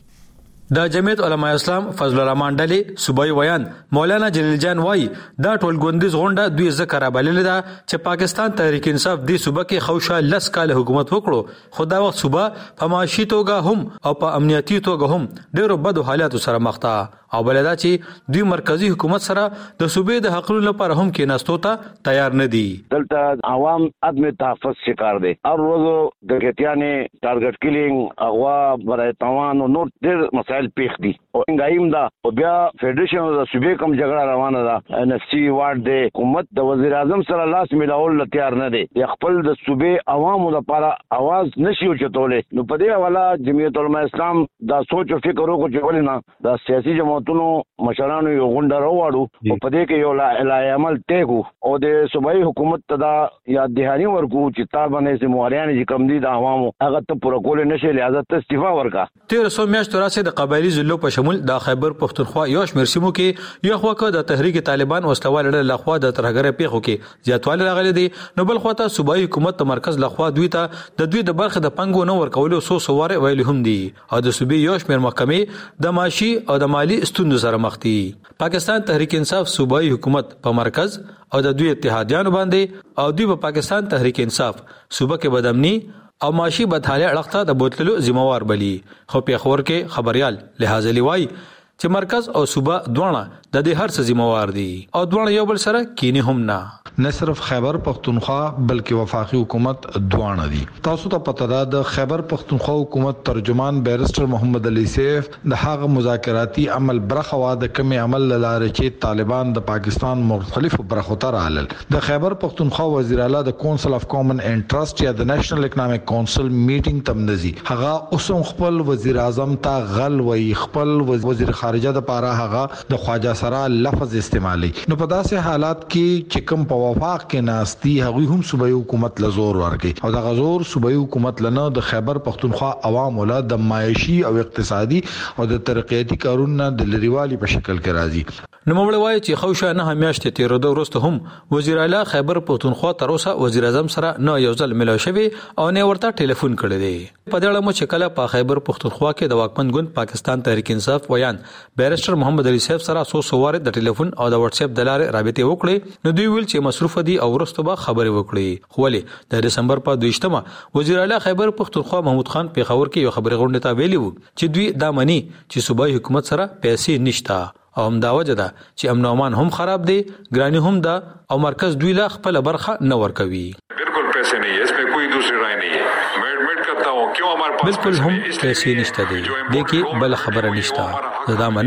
د جمعیت علماء اسلام فضل الرحمن ډلې صوبایي ویان مولانا جلیل جان وایي دا ټولګوندیز غونډه دوی ذکر رابللې ده چې پاکستان تحریک انصاف د صوبه کې خوشا لس کال حکومت وکړو خو دا وخت صوبه په معاشي توګه هم او په امنیتي توګه هم ډېرو بدو حالاتو سره مخ ده او بلدا چې دوی مرکزی حکومت سره د صوبې د حقوقو لپاره هم کې ناستو ته تیار نه دي. دلته عوام عدم تحفظ شکار دي. هر ورځ د ګټیانې ټارګټ کیلینګ اغوا برای توان او نور ډېر مسایل پیښ دي او انګایم دا او بیا فدریشن د صوبې کوم جګړه روانه ده. ان اف سي وارد د حکومت د وزیر اعظم سره لاس ملاول تیار نه دي. خپل د صوبې عوامو لپاره आवाज نشي اوچتولې. نو په دې حواله جمعیت علماء اسلام دا سوچ او فکر وکړي چې ولنه د سیاسي جماعتونو مشرانو یو غونډه راوړو او په دې کې یو لای عمل ټیکو او د صوبایي حکومت ته دا یاد دهاني ورکو چې تا باندې چې موریان چې کم دي د عوامو هغه ته پوره کول نشي لہذا ته استعفا ورکا. تیر سو میاشتو راځي د قبایلی ضلعو په شمول د خیبر پختونخوا یو شمېر سیمو کې یو خواکه د تحریک طالبان وسلوال ډلې لخوا د ترهګر پیښو کې زیاتوالی راغلی دی. نو بل خواته صوبایي حکومت د مرکز لخوا دوی ته د دوی د برخه د پنګو نو ورکولو سو سواره ویل هم دي او د صوبې یو شمېر محکمې د معاشي او د مالی ستونزو سره مخ دي. پاکستان تحریک انصاف صوبایي حکومت په مرکز او د دوی اتحادیانو باندې او دوی په پاکستان تحریک انصاف صوبه کې بدامني او معاشي بدحالي اړخته د بوتللو ذمہوار بلی. خو پیښور کې خبريال لحاظ لیوای چې مرکز او صوبه دواړه د دې هر څه ذمہوار دي او دواړه یو بل سره کینی هم نه. نه صرف خیبر پختونخوا بلکې وفاقي حکومت دواړه دي. تاسو ته پته ده د خیبر پختونخوا حکومت ترجمان بیرسټر محمد علي سیف د هغه مذاکراتي عمل برخه وا د کمی عمل لاره چې طالبان د پاکستان مختلفو برخو ته رالل. د خیبر پختونخوا وزیر اعلی د کونسل اف کامن انټرست یا د نېشنل اکونومیک کونسل میټینګ تم نزي هغه اوسم خپل وزیر اعظم ته غل وی خپل وزیر خارجه د پاره هغه د خواجه سره لفظ استعمالي. نو په داسې حالات کې چې کوم په وفاق کې ناستي هغه هم صوبایي حکومت لزور ورکړي او د غزور صوبایي حکومت لنه د خیبر پختونخوا عوام ول د معاشي او اقتصادي او د ترقیاتي کارونو د لریوالي په شکل کې راځي. نو موږ وایو چې خوشا نه همیاشته تیر د ورسته هم وزیر اعلی خیبر پختونخوا تر اوسه وزیر اعظم سره نه یو ځل ملو شوی او نه ورته ټلیفون کړی دی. په دې اړه مو چې کله په خیبر پختونخوا کې د واکمن ګوند پاکستان تحریک انصاف ویان بیرسټر محمد علي سیف سره سو سوار د ټلیفون او د واتس اپ د لارې رابطه وکړي نو دوی ویل چې مصروف دي او ورسته به خبرې وکړي. خو ولې د دسمبر په دویشتمه وزیر اعلی خیبر پختونخوا محمود خان پیښور کې یو خبري غونډه ته ویلی وو چې دوی دا مني چې صوبایي حکومت سره پیسې نشته او هم دا وجه ده چې امن او امان هم خراب دي ګرانی هم ده او مرکز دوی لا خپل برخه نه ورکوي. بالکل پیسې نه یې اسمه کوئی دوسری رائے نہیں ہے. میں ایڈمٹ کرتا ہوں کیوں ہمارے پاس بالکل هم پیسې نشته دي لیکي بل خبره نشته. دا منم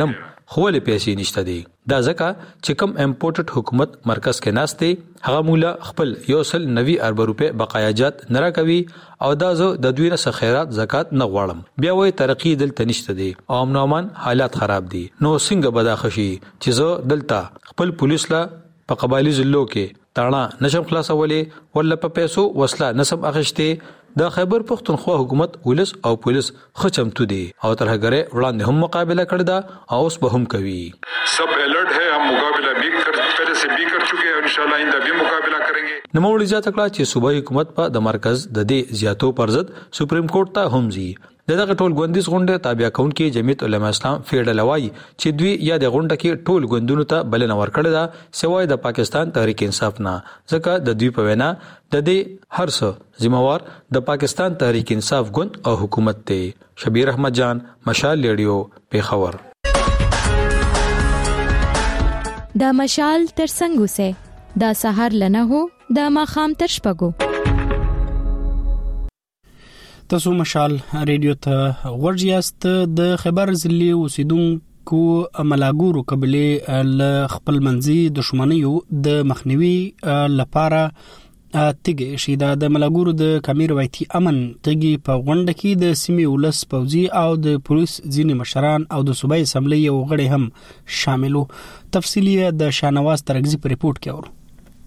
خو له پیسې نشته دي. دا ځکه چې کوم امپورټډ حکومت مرکز کې ناشته هغه مولا خپل یو سل نوي ارب روپے بقایاجات نه راکوي او دا زه د دوی نه خیرات زکات نه غواړم. بیا وایي ترقی دلته نشته دي او امن امان حالات خراب دي. نو څنګه بداخشي چې زه دلته خپل پولیس لا په قبایلی ضلعو کې تاړه نشم خلاصولې ولا په پیسو وسله نسم اخشته. د خیبر پختونخوا حکومت ولس او پولیس خچمتو دي او ترهګره وړاندې هم مقابله کړی دا او اوس به هم کوي. सब अलर्ट है, हम मुकाबला भी कर पहले से भी कर चुके हैं और इंशाल्लाह आइंदा भी मुकाबला करेंगे. نوموړي زیاته کړه چې صوبایي حکومت په د مرکز د دې زیاتو پر ضد سپریم کورټ ته هم ځي. دغه ټول غوندیز غونډه تابع کون کې جمعیت علماء اسلام فیډرال وایي چې دوی یا د غونډه کې ټول غوندونو ته بلنه ورکړه دا سوای د پاکستان تحریک انصاف نه. ځکه د دوی په وینا د دې هر څه ذمہوار د پاکستان تحریک انصاف ګوند او حکومت ته. شبیر احمد جان، مشال ریډیو، پیښور. دا مشال تر څنګه سه دا سحر لنه هو دا ماخام تر شپګو. تاسو مشال ریډیو ته ورجیاست. د خیبر ضلع اوسیدونکو ملاګورو قبيله ل خپل منځي دښمنیو د مخنیوي لپاره تګي شیدا د ملاګورو د کمی روایتي امن تګي په غونډه کې د سیمې ولس پوزي او د پولیس ځینې مشران او د صوبایي اسمبلی یو غړي هم شاملو. تفصیلی د شانواز ترغزي په ریپورت کې اور.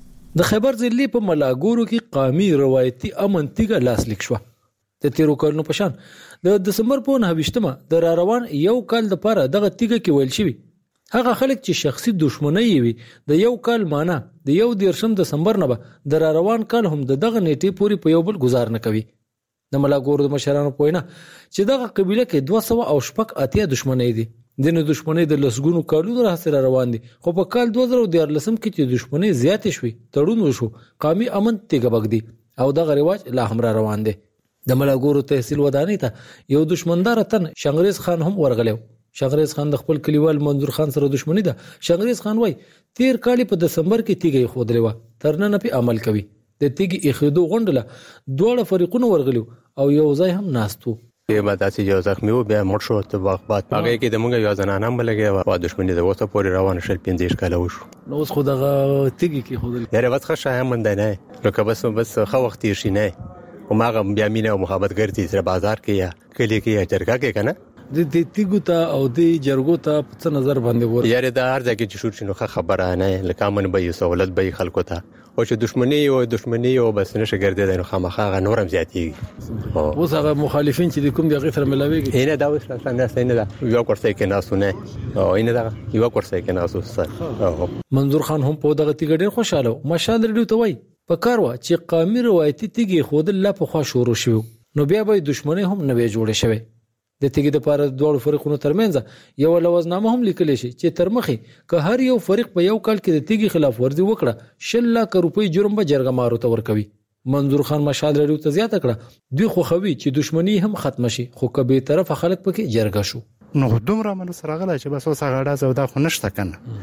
د خیبر ضلع په ملاګورو کې قومي روایتي امن تګه لاس لیک شو. د تیرو کلونو په شان د دسمبر په نهه د را روان یو کال د پاره دغه تیګه کې ویل شوی هغه خلک چې شخصي دښمنۍ وي د یو کال معنا د یو دیرشم دسمبر نه به د را روان کال هم دغه نیټه پوری په یو بل گزار نه کوي. د ملاګورو د مشرانو په وینا چې دغه قبيله کې دوه سوه او شپږ اتیا دښمنۍ دي. د نه دښمنۍ د لسګونو کالونو راځي روان دي خو په کال دوه زره دیارلسم کې چې دښمنۍ زیات شوي تړون وشو قومي امن تیګه بغدي او دغه رواج لا هم را روان دي. د ملاګورو تحصیل ودانۍ ته یو دشمندار تن شنګریز خان هم ورغلو. شنګریز خان د خپل کلیوال منظور خان سره دښمنی ده. شنګریز خان وای تیر کال په دسمبر کې تیګي خودلې و ترنه په عمل کوي. د تیګي اخیدو غونډله دوه فریقونه ورغلو او یو ځای هم ناستو. یې مداسي جو زخمی و بیا مړ شو ته وخت بعد هغه کې د مونږ یو ځنانه هم بلګي و دښمنی د وسه پورې روان شل پنځه کاله وشو. نو اوس خو دغه تیګي کې خودلې یاره وڅ ښه شای مند نه نو که بس بس خو وخت یې شي نه وماغه بیا مینه او محبت ګرځي سره بازار کې یا کلی کې یا جرګه کې کنه د دې تیګو ته او د جرګو ته په نظر باندې ور یاره د هر ځای کې چې شور شنو خبره نه لکه من به سہولت به خلکو ته او چې دښمنی او دښمنی او بس نشه ګرځي نو خامخا نورم زیاتیږي. اوس هغه مخالفین چې کوم دغه سره ملاويږي نه دا اوس راځي نه نه دا یو کورسای کې ناسونه او نه دا یو کورسای کې ناسو. منظور خان هم په دغه تیګ ډیر خوشاله مشال ریډیو ته وای په کار وا چې قومي روایتي تیګي خود الله په خوا شروع شو نو بیا به دښمنۍ هم نه جوړې شوه. د تیګي د پاره دوه فرقونو ترمنځ یو لوزنامه هم لیکل شي چې ترمخې که هر یو فرق په یو کال کې د تیګي خلاف ورزي وکړه شل لک روپۍ جرم به جرګه مارو ته ورکوي. منظور خان مشال ریډیو ته زیاته کړه دوی خو خوي چې دښمنۍ هم ختم شي خو کبه طرف خلک پکې جرګه شو. نو دومره منو سره غلا چې بس اوسه غاډه زودا خو نشته کنه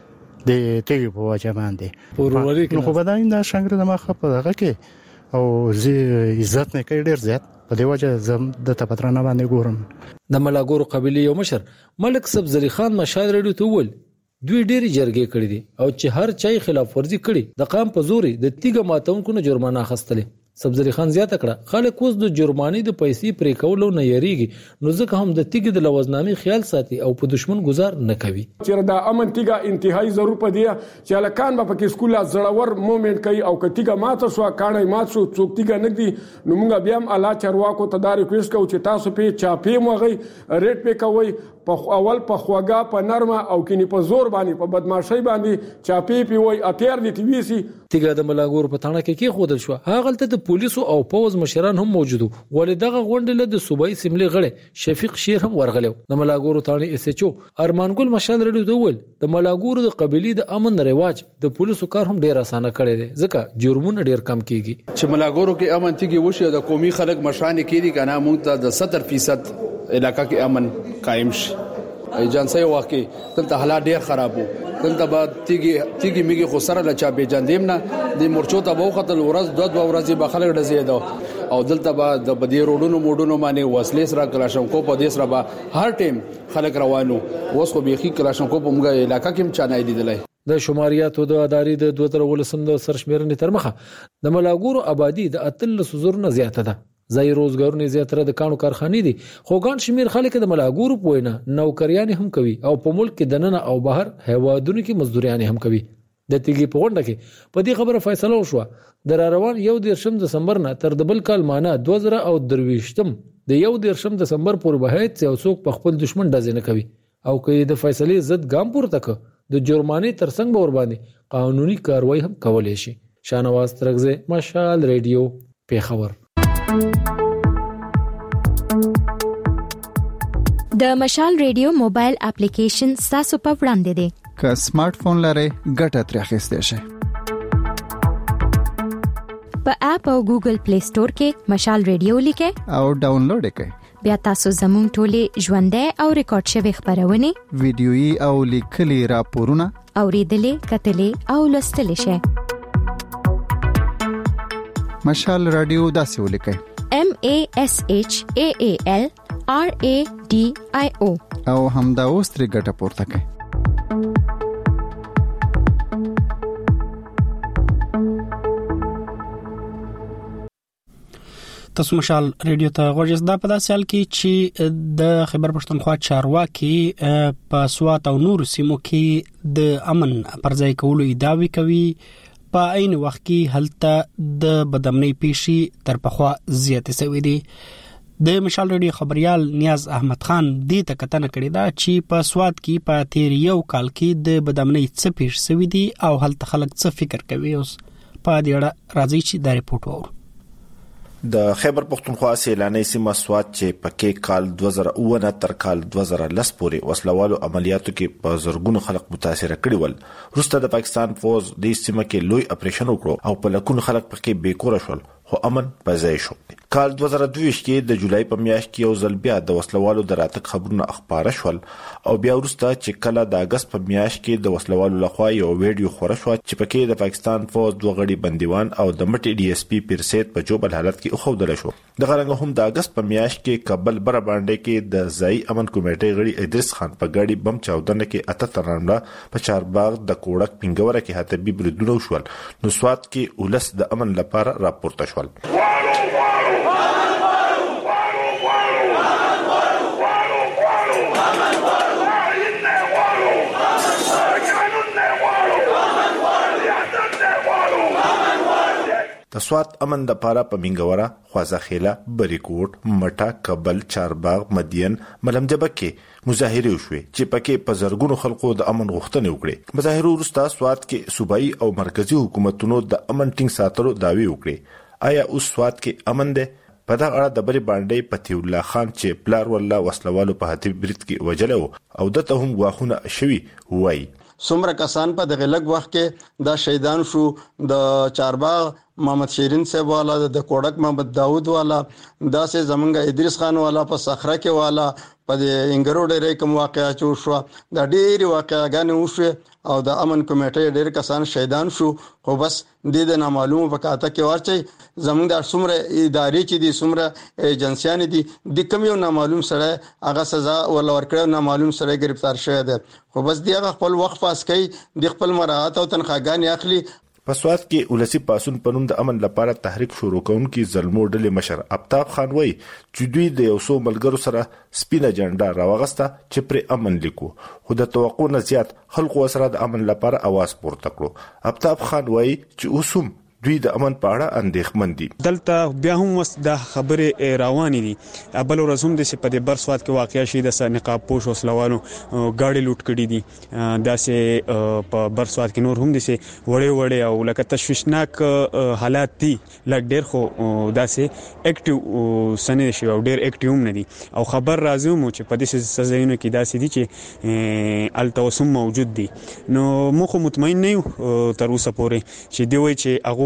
د تیګي په وجه باندې پروري نو خو بداین دا شنګره د مخه په دغه کې او زی عزت نه کوي ډیر زیات په دی وجه زم د تپترانه باندې ګورم. د ملاګورو قبيله یو مشر ملک سبزلی خان مشال ریډیو ته ول دوی ډېری جرګې کړې دي او چې هر چای خلاف ورزي کړي د قام په زوري د تیګه ماتونکو نه جرمانه اخستلې. سبزلی خان زیاته کړه خلک اوس د جرمانې د پیسې پرې کولو نه یریږي نو ځکه هم د تیګې د لوزنامې خیال ساتي او په دشمن گزار نه کوي. چې دا امن تیګه انتهایی ضرور پدې چې لکان په کې سکول زړور مومنت کوي او کتیګه ماته سو کانه مات شو څوک تیګه نګدي نو موږ بیا هم الله چرواکو تدارک ریکوست کوو چې تاسو په چاپې موغي ریټ په کوي په اول په خواګه په نرمه او کینی په زور باندې په بدمعشي باندې چاپې پی وای اتیر دي ټي وی سي تیګه د ملاګور په تاڼه کې کې خودل شو. هغه ته د پولیسو او پوز مشران هم موجودو ولې دغه غونډه د صوبایي سیملې غړي شفیق شیر هم ورغلو. د ملاګور تاڼه اس ایچ او ارمان ګل مشال ریډیو دوول د ملاګور د قبيلي د امن رواج د پولیسو کار هم ډیر اسانه کړی دی ځکه جرمونه ډیر کم کیږي. چې ملاګورو کې امن تیګي وشي د قومي خلک مشران کېدي کنه موږ ته د ستر فیصد علاقہ کې امن قائم شي. ایجنسی واقع دلته حالات ډیر خراب وو دلته بعد تیږي تیږي میږي خو سره لا چا به جاندیم نه د مرچو ته به خطر ورځ دوه دوه ورځې به خلک ډزیدو او دلته بعد د بدی روډونو موډونو باندې وسلې سره کلاشنکو په دې سره به هر ټیم خلک روانو اوس خو بيخي کلاشنکو په موږ علاقې کې چا نه دیدلای د شماریاتو د ادارې د دوه تر ولسم د سرشمیرنې تر مخه د ملاګورو آبادی د اتل سوزور نه زیاته ده ځای روزګارونه زیاتره د کانو کارخانې دي خو ګڼ شمیر خلک د ملاګورو پوینه نوکریان هم کوي او په ملک کې دننه او بهر هوادونو کې مزدوریان هم کوي د تیږي په غونډه کې په دې خبره فیصله وشوه د روان یو دیرشم دسمبر نه تر د بل کال مانه دوه زره او درويشتم د یو دیرشم دسمبر پورې به هیڅ یو څوک په خپل دشمن ډزنه کوي او کې د فیصلې ضد ګام پورته ک د جرمانې ترڅنګ به ور باندې قانوني کاروایی هم کولای شي. شانواز ترغزه مشال ریډیو پیښور. د مشال ریډیو موبایل اپلیکیشن تاسو په وړاندې دی. که سمارټ فون لرئ ګټه ترې اخیستئ شئ. په اپ او ګوګل پلی سٹور کې مشال ریډیو لیکئ او ډاونلوډ یې کړئ. بیا تاسو زموږ ټولې ژوندۍ او ریکارډ شوی خبرونه ویډیويي او لیکلي راپورونه اوریدلې کتلې او لوستلې شئ. مشال رادیو داسې ولیکئ M A S H A A L R A D I O او همدا اوس ترې ګټه پورته کړئ. تاسو مشال ریډیو ته غوږی زده په داسې حال کې چې د خیبر پښتونخوا چارواکي په سوات او نور سیمو کې د امن پرځای کولو ادعاوې کوي په عین وخت کې هلته د بدامنۍ پیشي تر پخوا زیاتې شوې دي. د مشال ریډیو خبريال نیاز احمد خان دې ته کتنه کړې ده چې په سوات کې په تیر یو کال کې د بدامنۍ څه پیښ شوې دي او هلته خلک څه فکر کوي. اوس په دې اړه راځي چې دا ریپورت وورو. د خیبر پښتونخوا سیلاني سیمه سوات چې پکې کال دوه زره اووه تر کال دوه زره لس پورې وسلوالو عملیاتو کې په زرګونو خلک متاثر کړي ول. وروسته د پاکستان فوج د سیمه کې لوی اپریشن وکړو او په لکونو خلک پکې بیکور شول خو امن په ځای شو. کال دوه زره دوه کې د جولای په میاشت کې یو ځل بیا د وسلوالو د راتګ خبرونه خبره شول او بیا وروسته چې کله د اگست په میاشت کې د وسلوالو لخوا یو ویډیو خبره شو چې پکې د پاکستان فوج دوه غړي بندیوان او د مټي ډي اس پي پیرسید په جوبل حالت کې خوندل شو. د غرنګ هم د اگست په میاشت کې کابل بر باندې کې د ځای امن کمیټې غړي ادریس خان په ګاډي بم چاودنه کې اته ترانډه په چارباغ د کوړک پنګوره کې هاتبي بریدونه شول. نو سوات کې ولس د امن لپاره راپورته شول. د سوات امن د پاره په منګوره، خوازخیله، بریکوټ، مټه، کابل، چارباغ، مدین، ملمجبه کې مظاهره وشوه چې پکې په زرګونو خلکو د امن غوښتنه وکړي. مظاهره وروسته سوات کې صوبایي او مرکزی حکومتونو د امن ټینګ ساتلو داوی وکړي. آیا اوس سوات کې امن ده؟ په دا اړه د بری باندې پتی الله خان چې پلار والله وسلوالو په هتی برید کې وجلو او دته هم غواخونه شوی وای. څومره کسان په دغه لږ وخت کې دا شهیدان شو. د چارباغ محمد شیرین صاحب والا، د کوړک محمد داوود والا، داسې زمونږ ادریس خان والا په صخره کې والا، په انګرو ډېرې کوم واقعیا چور شو. دا ډېری واقعاګانې وشوه او د امن کمیټې ډېر کسان شهیدان شو. خو بس د دې نامعلومه پکاته کې ورچي زمونږ د څومره ادارې چې دي څومره ایجنسیان دي د کوم یو نامعلوم سره هغه سزا ولا ورکړو نامعلوم سره گرفتار شوی دی. خو بس دی هغه خپل وخت پاس کوي، د خپل مراعات او تنخواګانې اخلي. په سوات کې ولسی پاسون پنوم د امن لپاره تحریک شروع کونکي زلمو ډلې مشر افتاب خان وای چې دوی د یو څو ملګرو سره سپینه جنډا راوغسته چې پر امن لیکو، خو د توقع نه زیات خلکو سره د امن لپاره आवाज پورته کړو. افتاب خان وای چې اوسم دوی د امن په اړه اندېښمن دي. دلته بیا هم وس د خبره روانې دي. بل ورځ هم د سپدې بر سوات کې واقعیا شي د نقاب پوش وسلوالو گاډي لوټ کړي دي. داسې په بر سوات کې نور هم د سي وړې وړې او لکه تشویشناک حالات دي. لکه ډېر خو داسې اکټیو سنې شي او ډېر اکټیو هم نه دي او خبر راځي مو چې په دې سزاینو کې داسې دي چې التوسم موجود دي. نو مخ مطمئن نه یو تر اوسه پورې چې دی وای چې هغه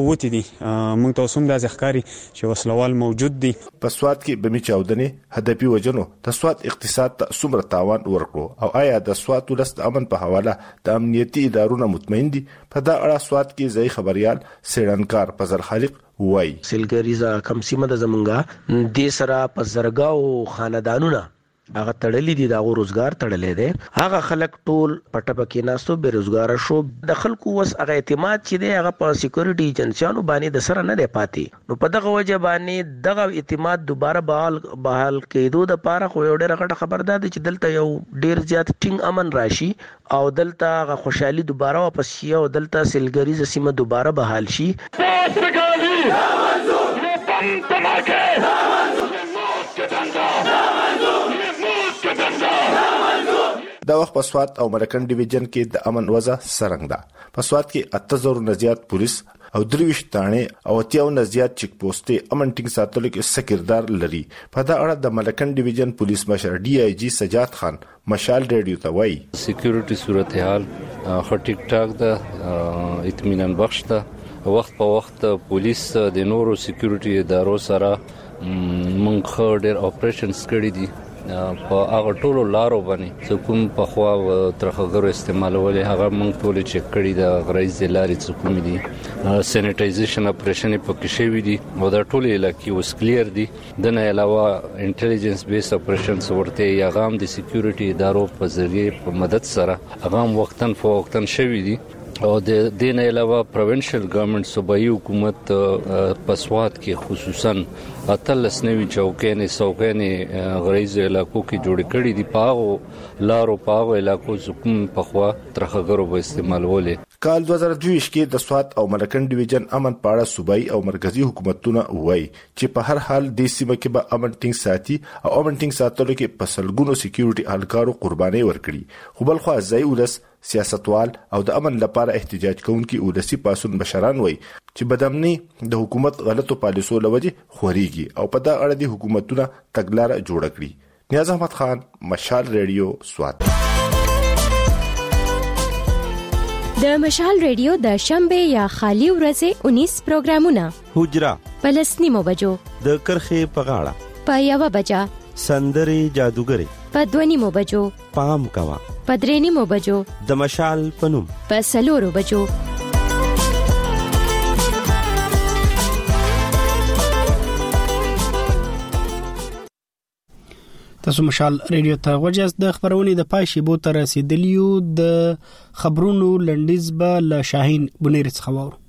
وتی دي موږ ته سم د ځخکاری چې وسلوال موجود دي. په سواد کې بمی چاودنې هدفي وجنو د سواد اقتصاد ته څومره تاوان ورکړو او آیا د سواد ولست امن په حواله د امنیتي ادارو مطمئن دي؟ په دا اړه سواد کې ځای خبريال سیړنکار فضل خالق وای سیلګریزه کم سیمه د زمونږه د سره په زرګاو خاندانونه هغه تړلې دي دا روزګار تړلې دي هغه خلک ټول پټه پکې ناستو بے روزګار شو د خلکو وس هغه اعتماد چې دی هغه په سکیورټي ایجنسیانو باندې د سره نه دی پاتې نو په دغه وجه باندې دغه اعتماد دوباره بحال بحال کېدو د پاره خو یو ډېر غټه خبر ده چې دلته یو ډېر زیات ټینګ امن راشي او دلته هغه خوشحالي دوباره واپس شي او دلته سیلګریزه سیمه دوباره بحال شي. دا وخت په سواد او ملکن ډیویژن کې د امن وضع سرنګ ده. په سواد کې اته زره نه زیات پولیس او درویش تانه او اتیاو نه زیات چیک پوسټې امن ټینګ ساتلو کې سکردار لري. په دا اړه د ملکن ډیویژن پولیس مشر ډي آی جی سجاد خان مشال ریډیو ته وایي سکیورټي صورتحال خو ټیک ټاک ده اطمینان بخش ده وخت په وخت پولیس د نورو سکیورټي ادارو سره مونږ ډېر اپریشنز کړی دي په هغه ټولو لارو باندې کوم په خوا ترخګرو استعمالول هغه مونږ ټول چک کړی د غریز لارې څخه کوم دي سینیټایزیشن اپریشن په کې شوی دي او دا ټول علاقې وس کلیر دي د نه علاوه انټيليجنس بیس اپریشنز ورته یغام د سکیورټي ادارو په ذریعہ په مدد سره هغه وختن فوقتن شوی دي او د دین علاوه پروینشل ګورنمنت صوبایي حکومت په سواد کې خصوصا اتلس نوي چوکې سوکې غریز علاقو کې جوړ کړي دي پاغو لارو پاغو علاقو زکم په خوا ترخګرو به استعمالولې. کال دوه زره دوه کې د سواد او ملکن ډیویژن امن پاړه صوبایي او مرکزی حکومتونه وای چې په هر حال د سیمه کې به امن ټینګ ساتي او امن ټینګ ساتلو کې په سلګونو سکیورټي اهلکارو قرباني ورکړي. خو بل خو ځای ولس سیاستوال او د امن لپاره احتجاج کوونکي ولسی پاسون بشران وای چې بدامني د حکومت غلطو پالیسو لوجه خوريږي او په دا اړه د حکومتونه تګلارې جوړ کړي. نیاز احمد خان مشال ریډیو سواد. د مشال ریډیو د شنبه یا خالی ورځې انیس پروګرامونه حجرا پلسنیمو بجو د کرخه په غاړه په یو بجا سندري جادوګری په دونیمو بجو پام کوا په درېنیمو بجو د مشال پنوم په سلورو بجو تاسو مشال ریډیو ته وجاز د خبرونې د پای شیبو تر رسیدلیو د خبرونو لنډیز به ل شاهین بنیر څخه وورو.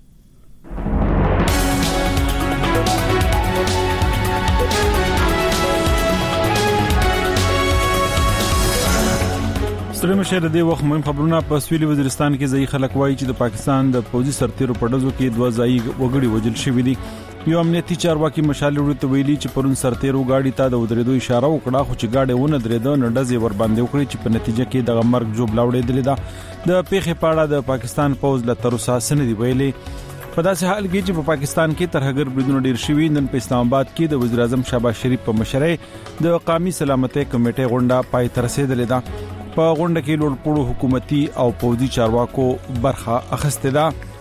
ستړي مشه د دې وخت مهم خبرونه په سویلي وزیرستان کې ځای خلک وایي چې د پاکستان د پوځي سرتیرو په ډزو کې دوه ځای وګړي وژل شوي دي. یو امنیتي چارواکي مشال ورته ویلي چې پرون سرتیرو گاډي ته د ودرېدو اشاره وکړه خو چې گاډي ونه درېده نو ډزې ور باندې وکړي چې په نتیجه کې د مرګ جوړ لاوړېدل ده. د پیښې په اړه د پاکستان پوځ له تر اوسه سند دی ویلي. په داسې حال کې چې په پاکستان کې ترهګر بریدونه ډیر شوي نن په اسلام آباد کې د وزیر اعظم شهباز شریف په مشرۍ د قومي سلامتۍ کمیټې غونډه پای ته رسیدلې ده. په غونډه کې لوړپوړو حکومتي او پوځي چارواکو برخه اخیسته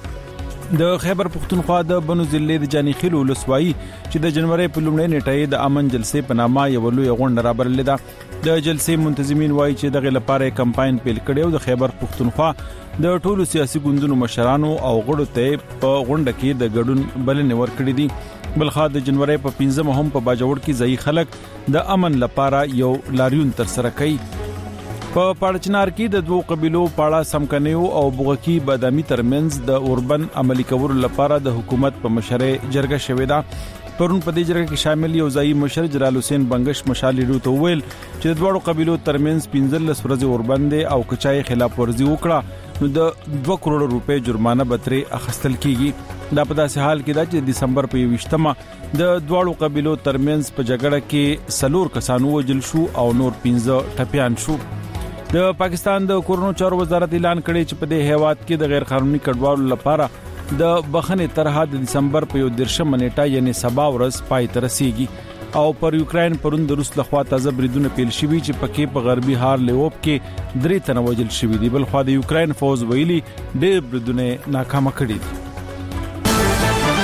ده. د خیبر پختونخوا د بنو ضلع د جاني خیل ولسوالۍ چې د جنوري په لومړۍ نیټه د امن جلسې په نامه یو لوی غونډه رابرلې ده. د جلسې منتظمین وایي چې دغه لپاره کمپاین پیل کړي او د خیبر پختونخوا د ټولو سیاسي ګوندونو مشرانو او غړو ته په غونډه کې د ګډون بلنې ورکړې دي. بلخا د جنوري په پنځمه هم په باجوړ کې ځای خلک د امن لپاره یو لاریون تر سره کوي. په پاړچنار کې د دوو قبيلو پاړه سمکنیو او بوغکی بادامي ترمنځ د اوربن عملی کولو لپاره د حکومت په مشرۍ جرګه شوې ده. پرون په دې جرګه کې شامل یو ځای مشر جلال حسین بنگش مشال ریډیو ته ویل چې د دوه قبيلو ترمنځ پنځل ورځې اوربن دي او کچای خلاف ورزي وکړه نو د دوه کروڑ روپے جرمانه بتري اخستل کیږي. دا په داسې حال کې ده چې د دسمبر په یوشتمه د دوه قبيلو ترمنځ په جګړه کې سلور کسانو وجل شو او نور پنځه ټپيان شو. د پاکستان د کورونو چارو وزارت اعلان کړی چې په دې هیواد کې د غیر قانوني کډوالو لپاره د بخښنې طرحه د دسمبر په یو درشمه نیټه یعنی سبا ورځ پای ته رسیږي او پر یوکرين پرون د روس لخوا تازه بریدونه پیل شوي چې پکې په غربي هار لیوب کې درې تنه وژل شوي دي. بل خو د یوکرين فوز ویلي ډېر بریدونه ناکامه کړي دي.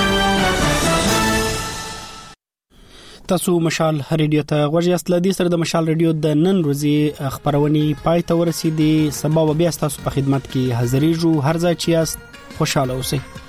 تاسو مشال ریډیو ته غوږی است. لدی سره د مشال ریډیو د نن ورځې خبرونه پای ته ورسیدي. سبا بیا تاسو په خدمت کې حاضرېږو. هر ځای چې یاست خوشاله اوسئ.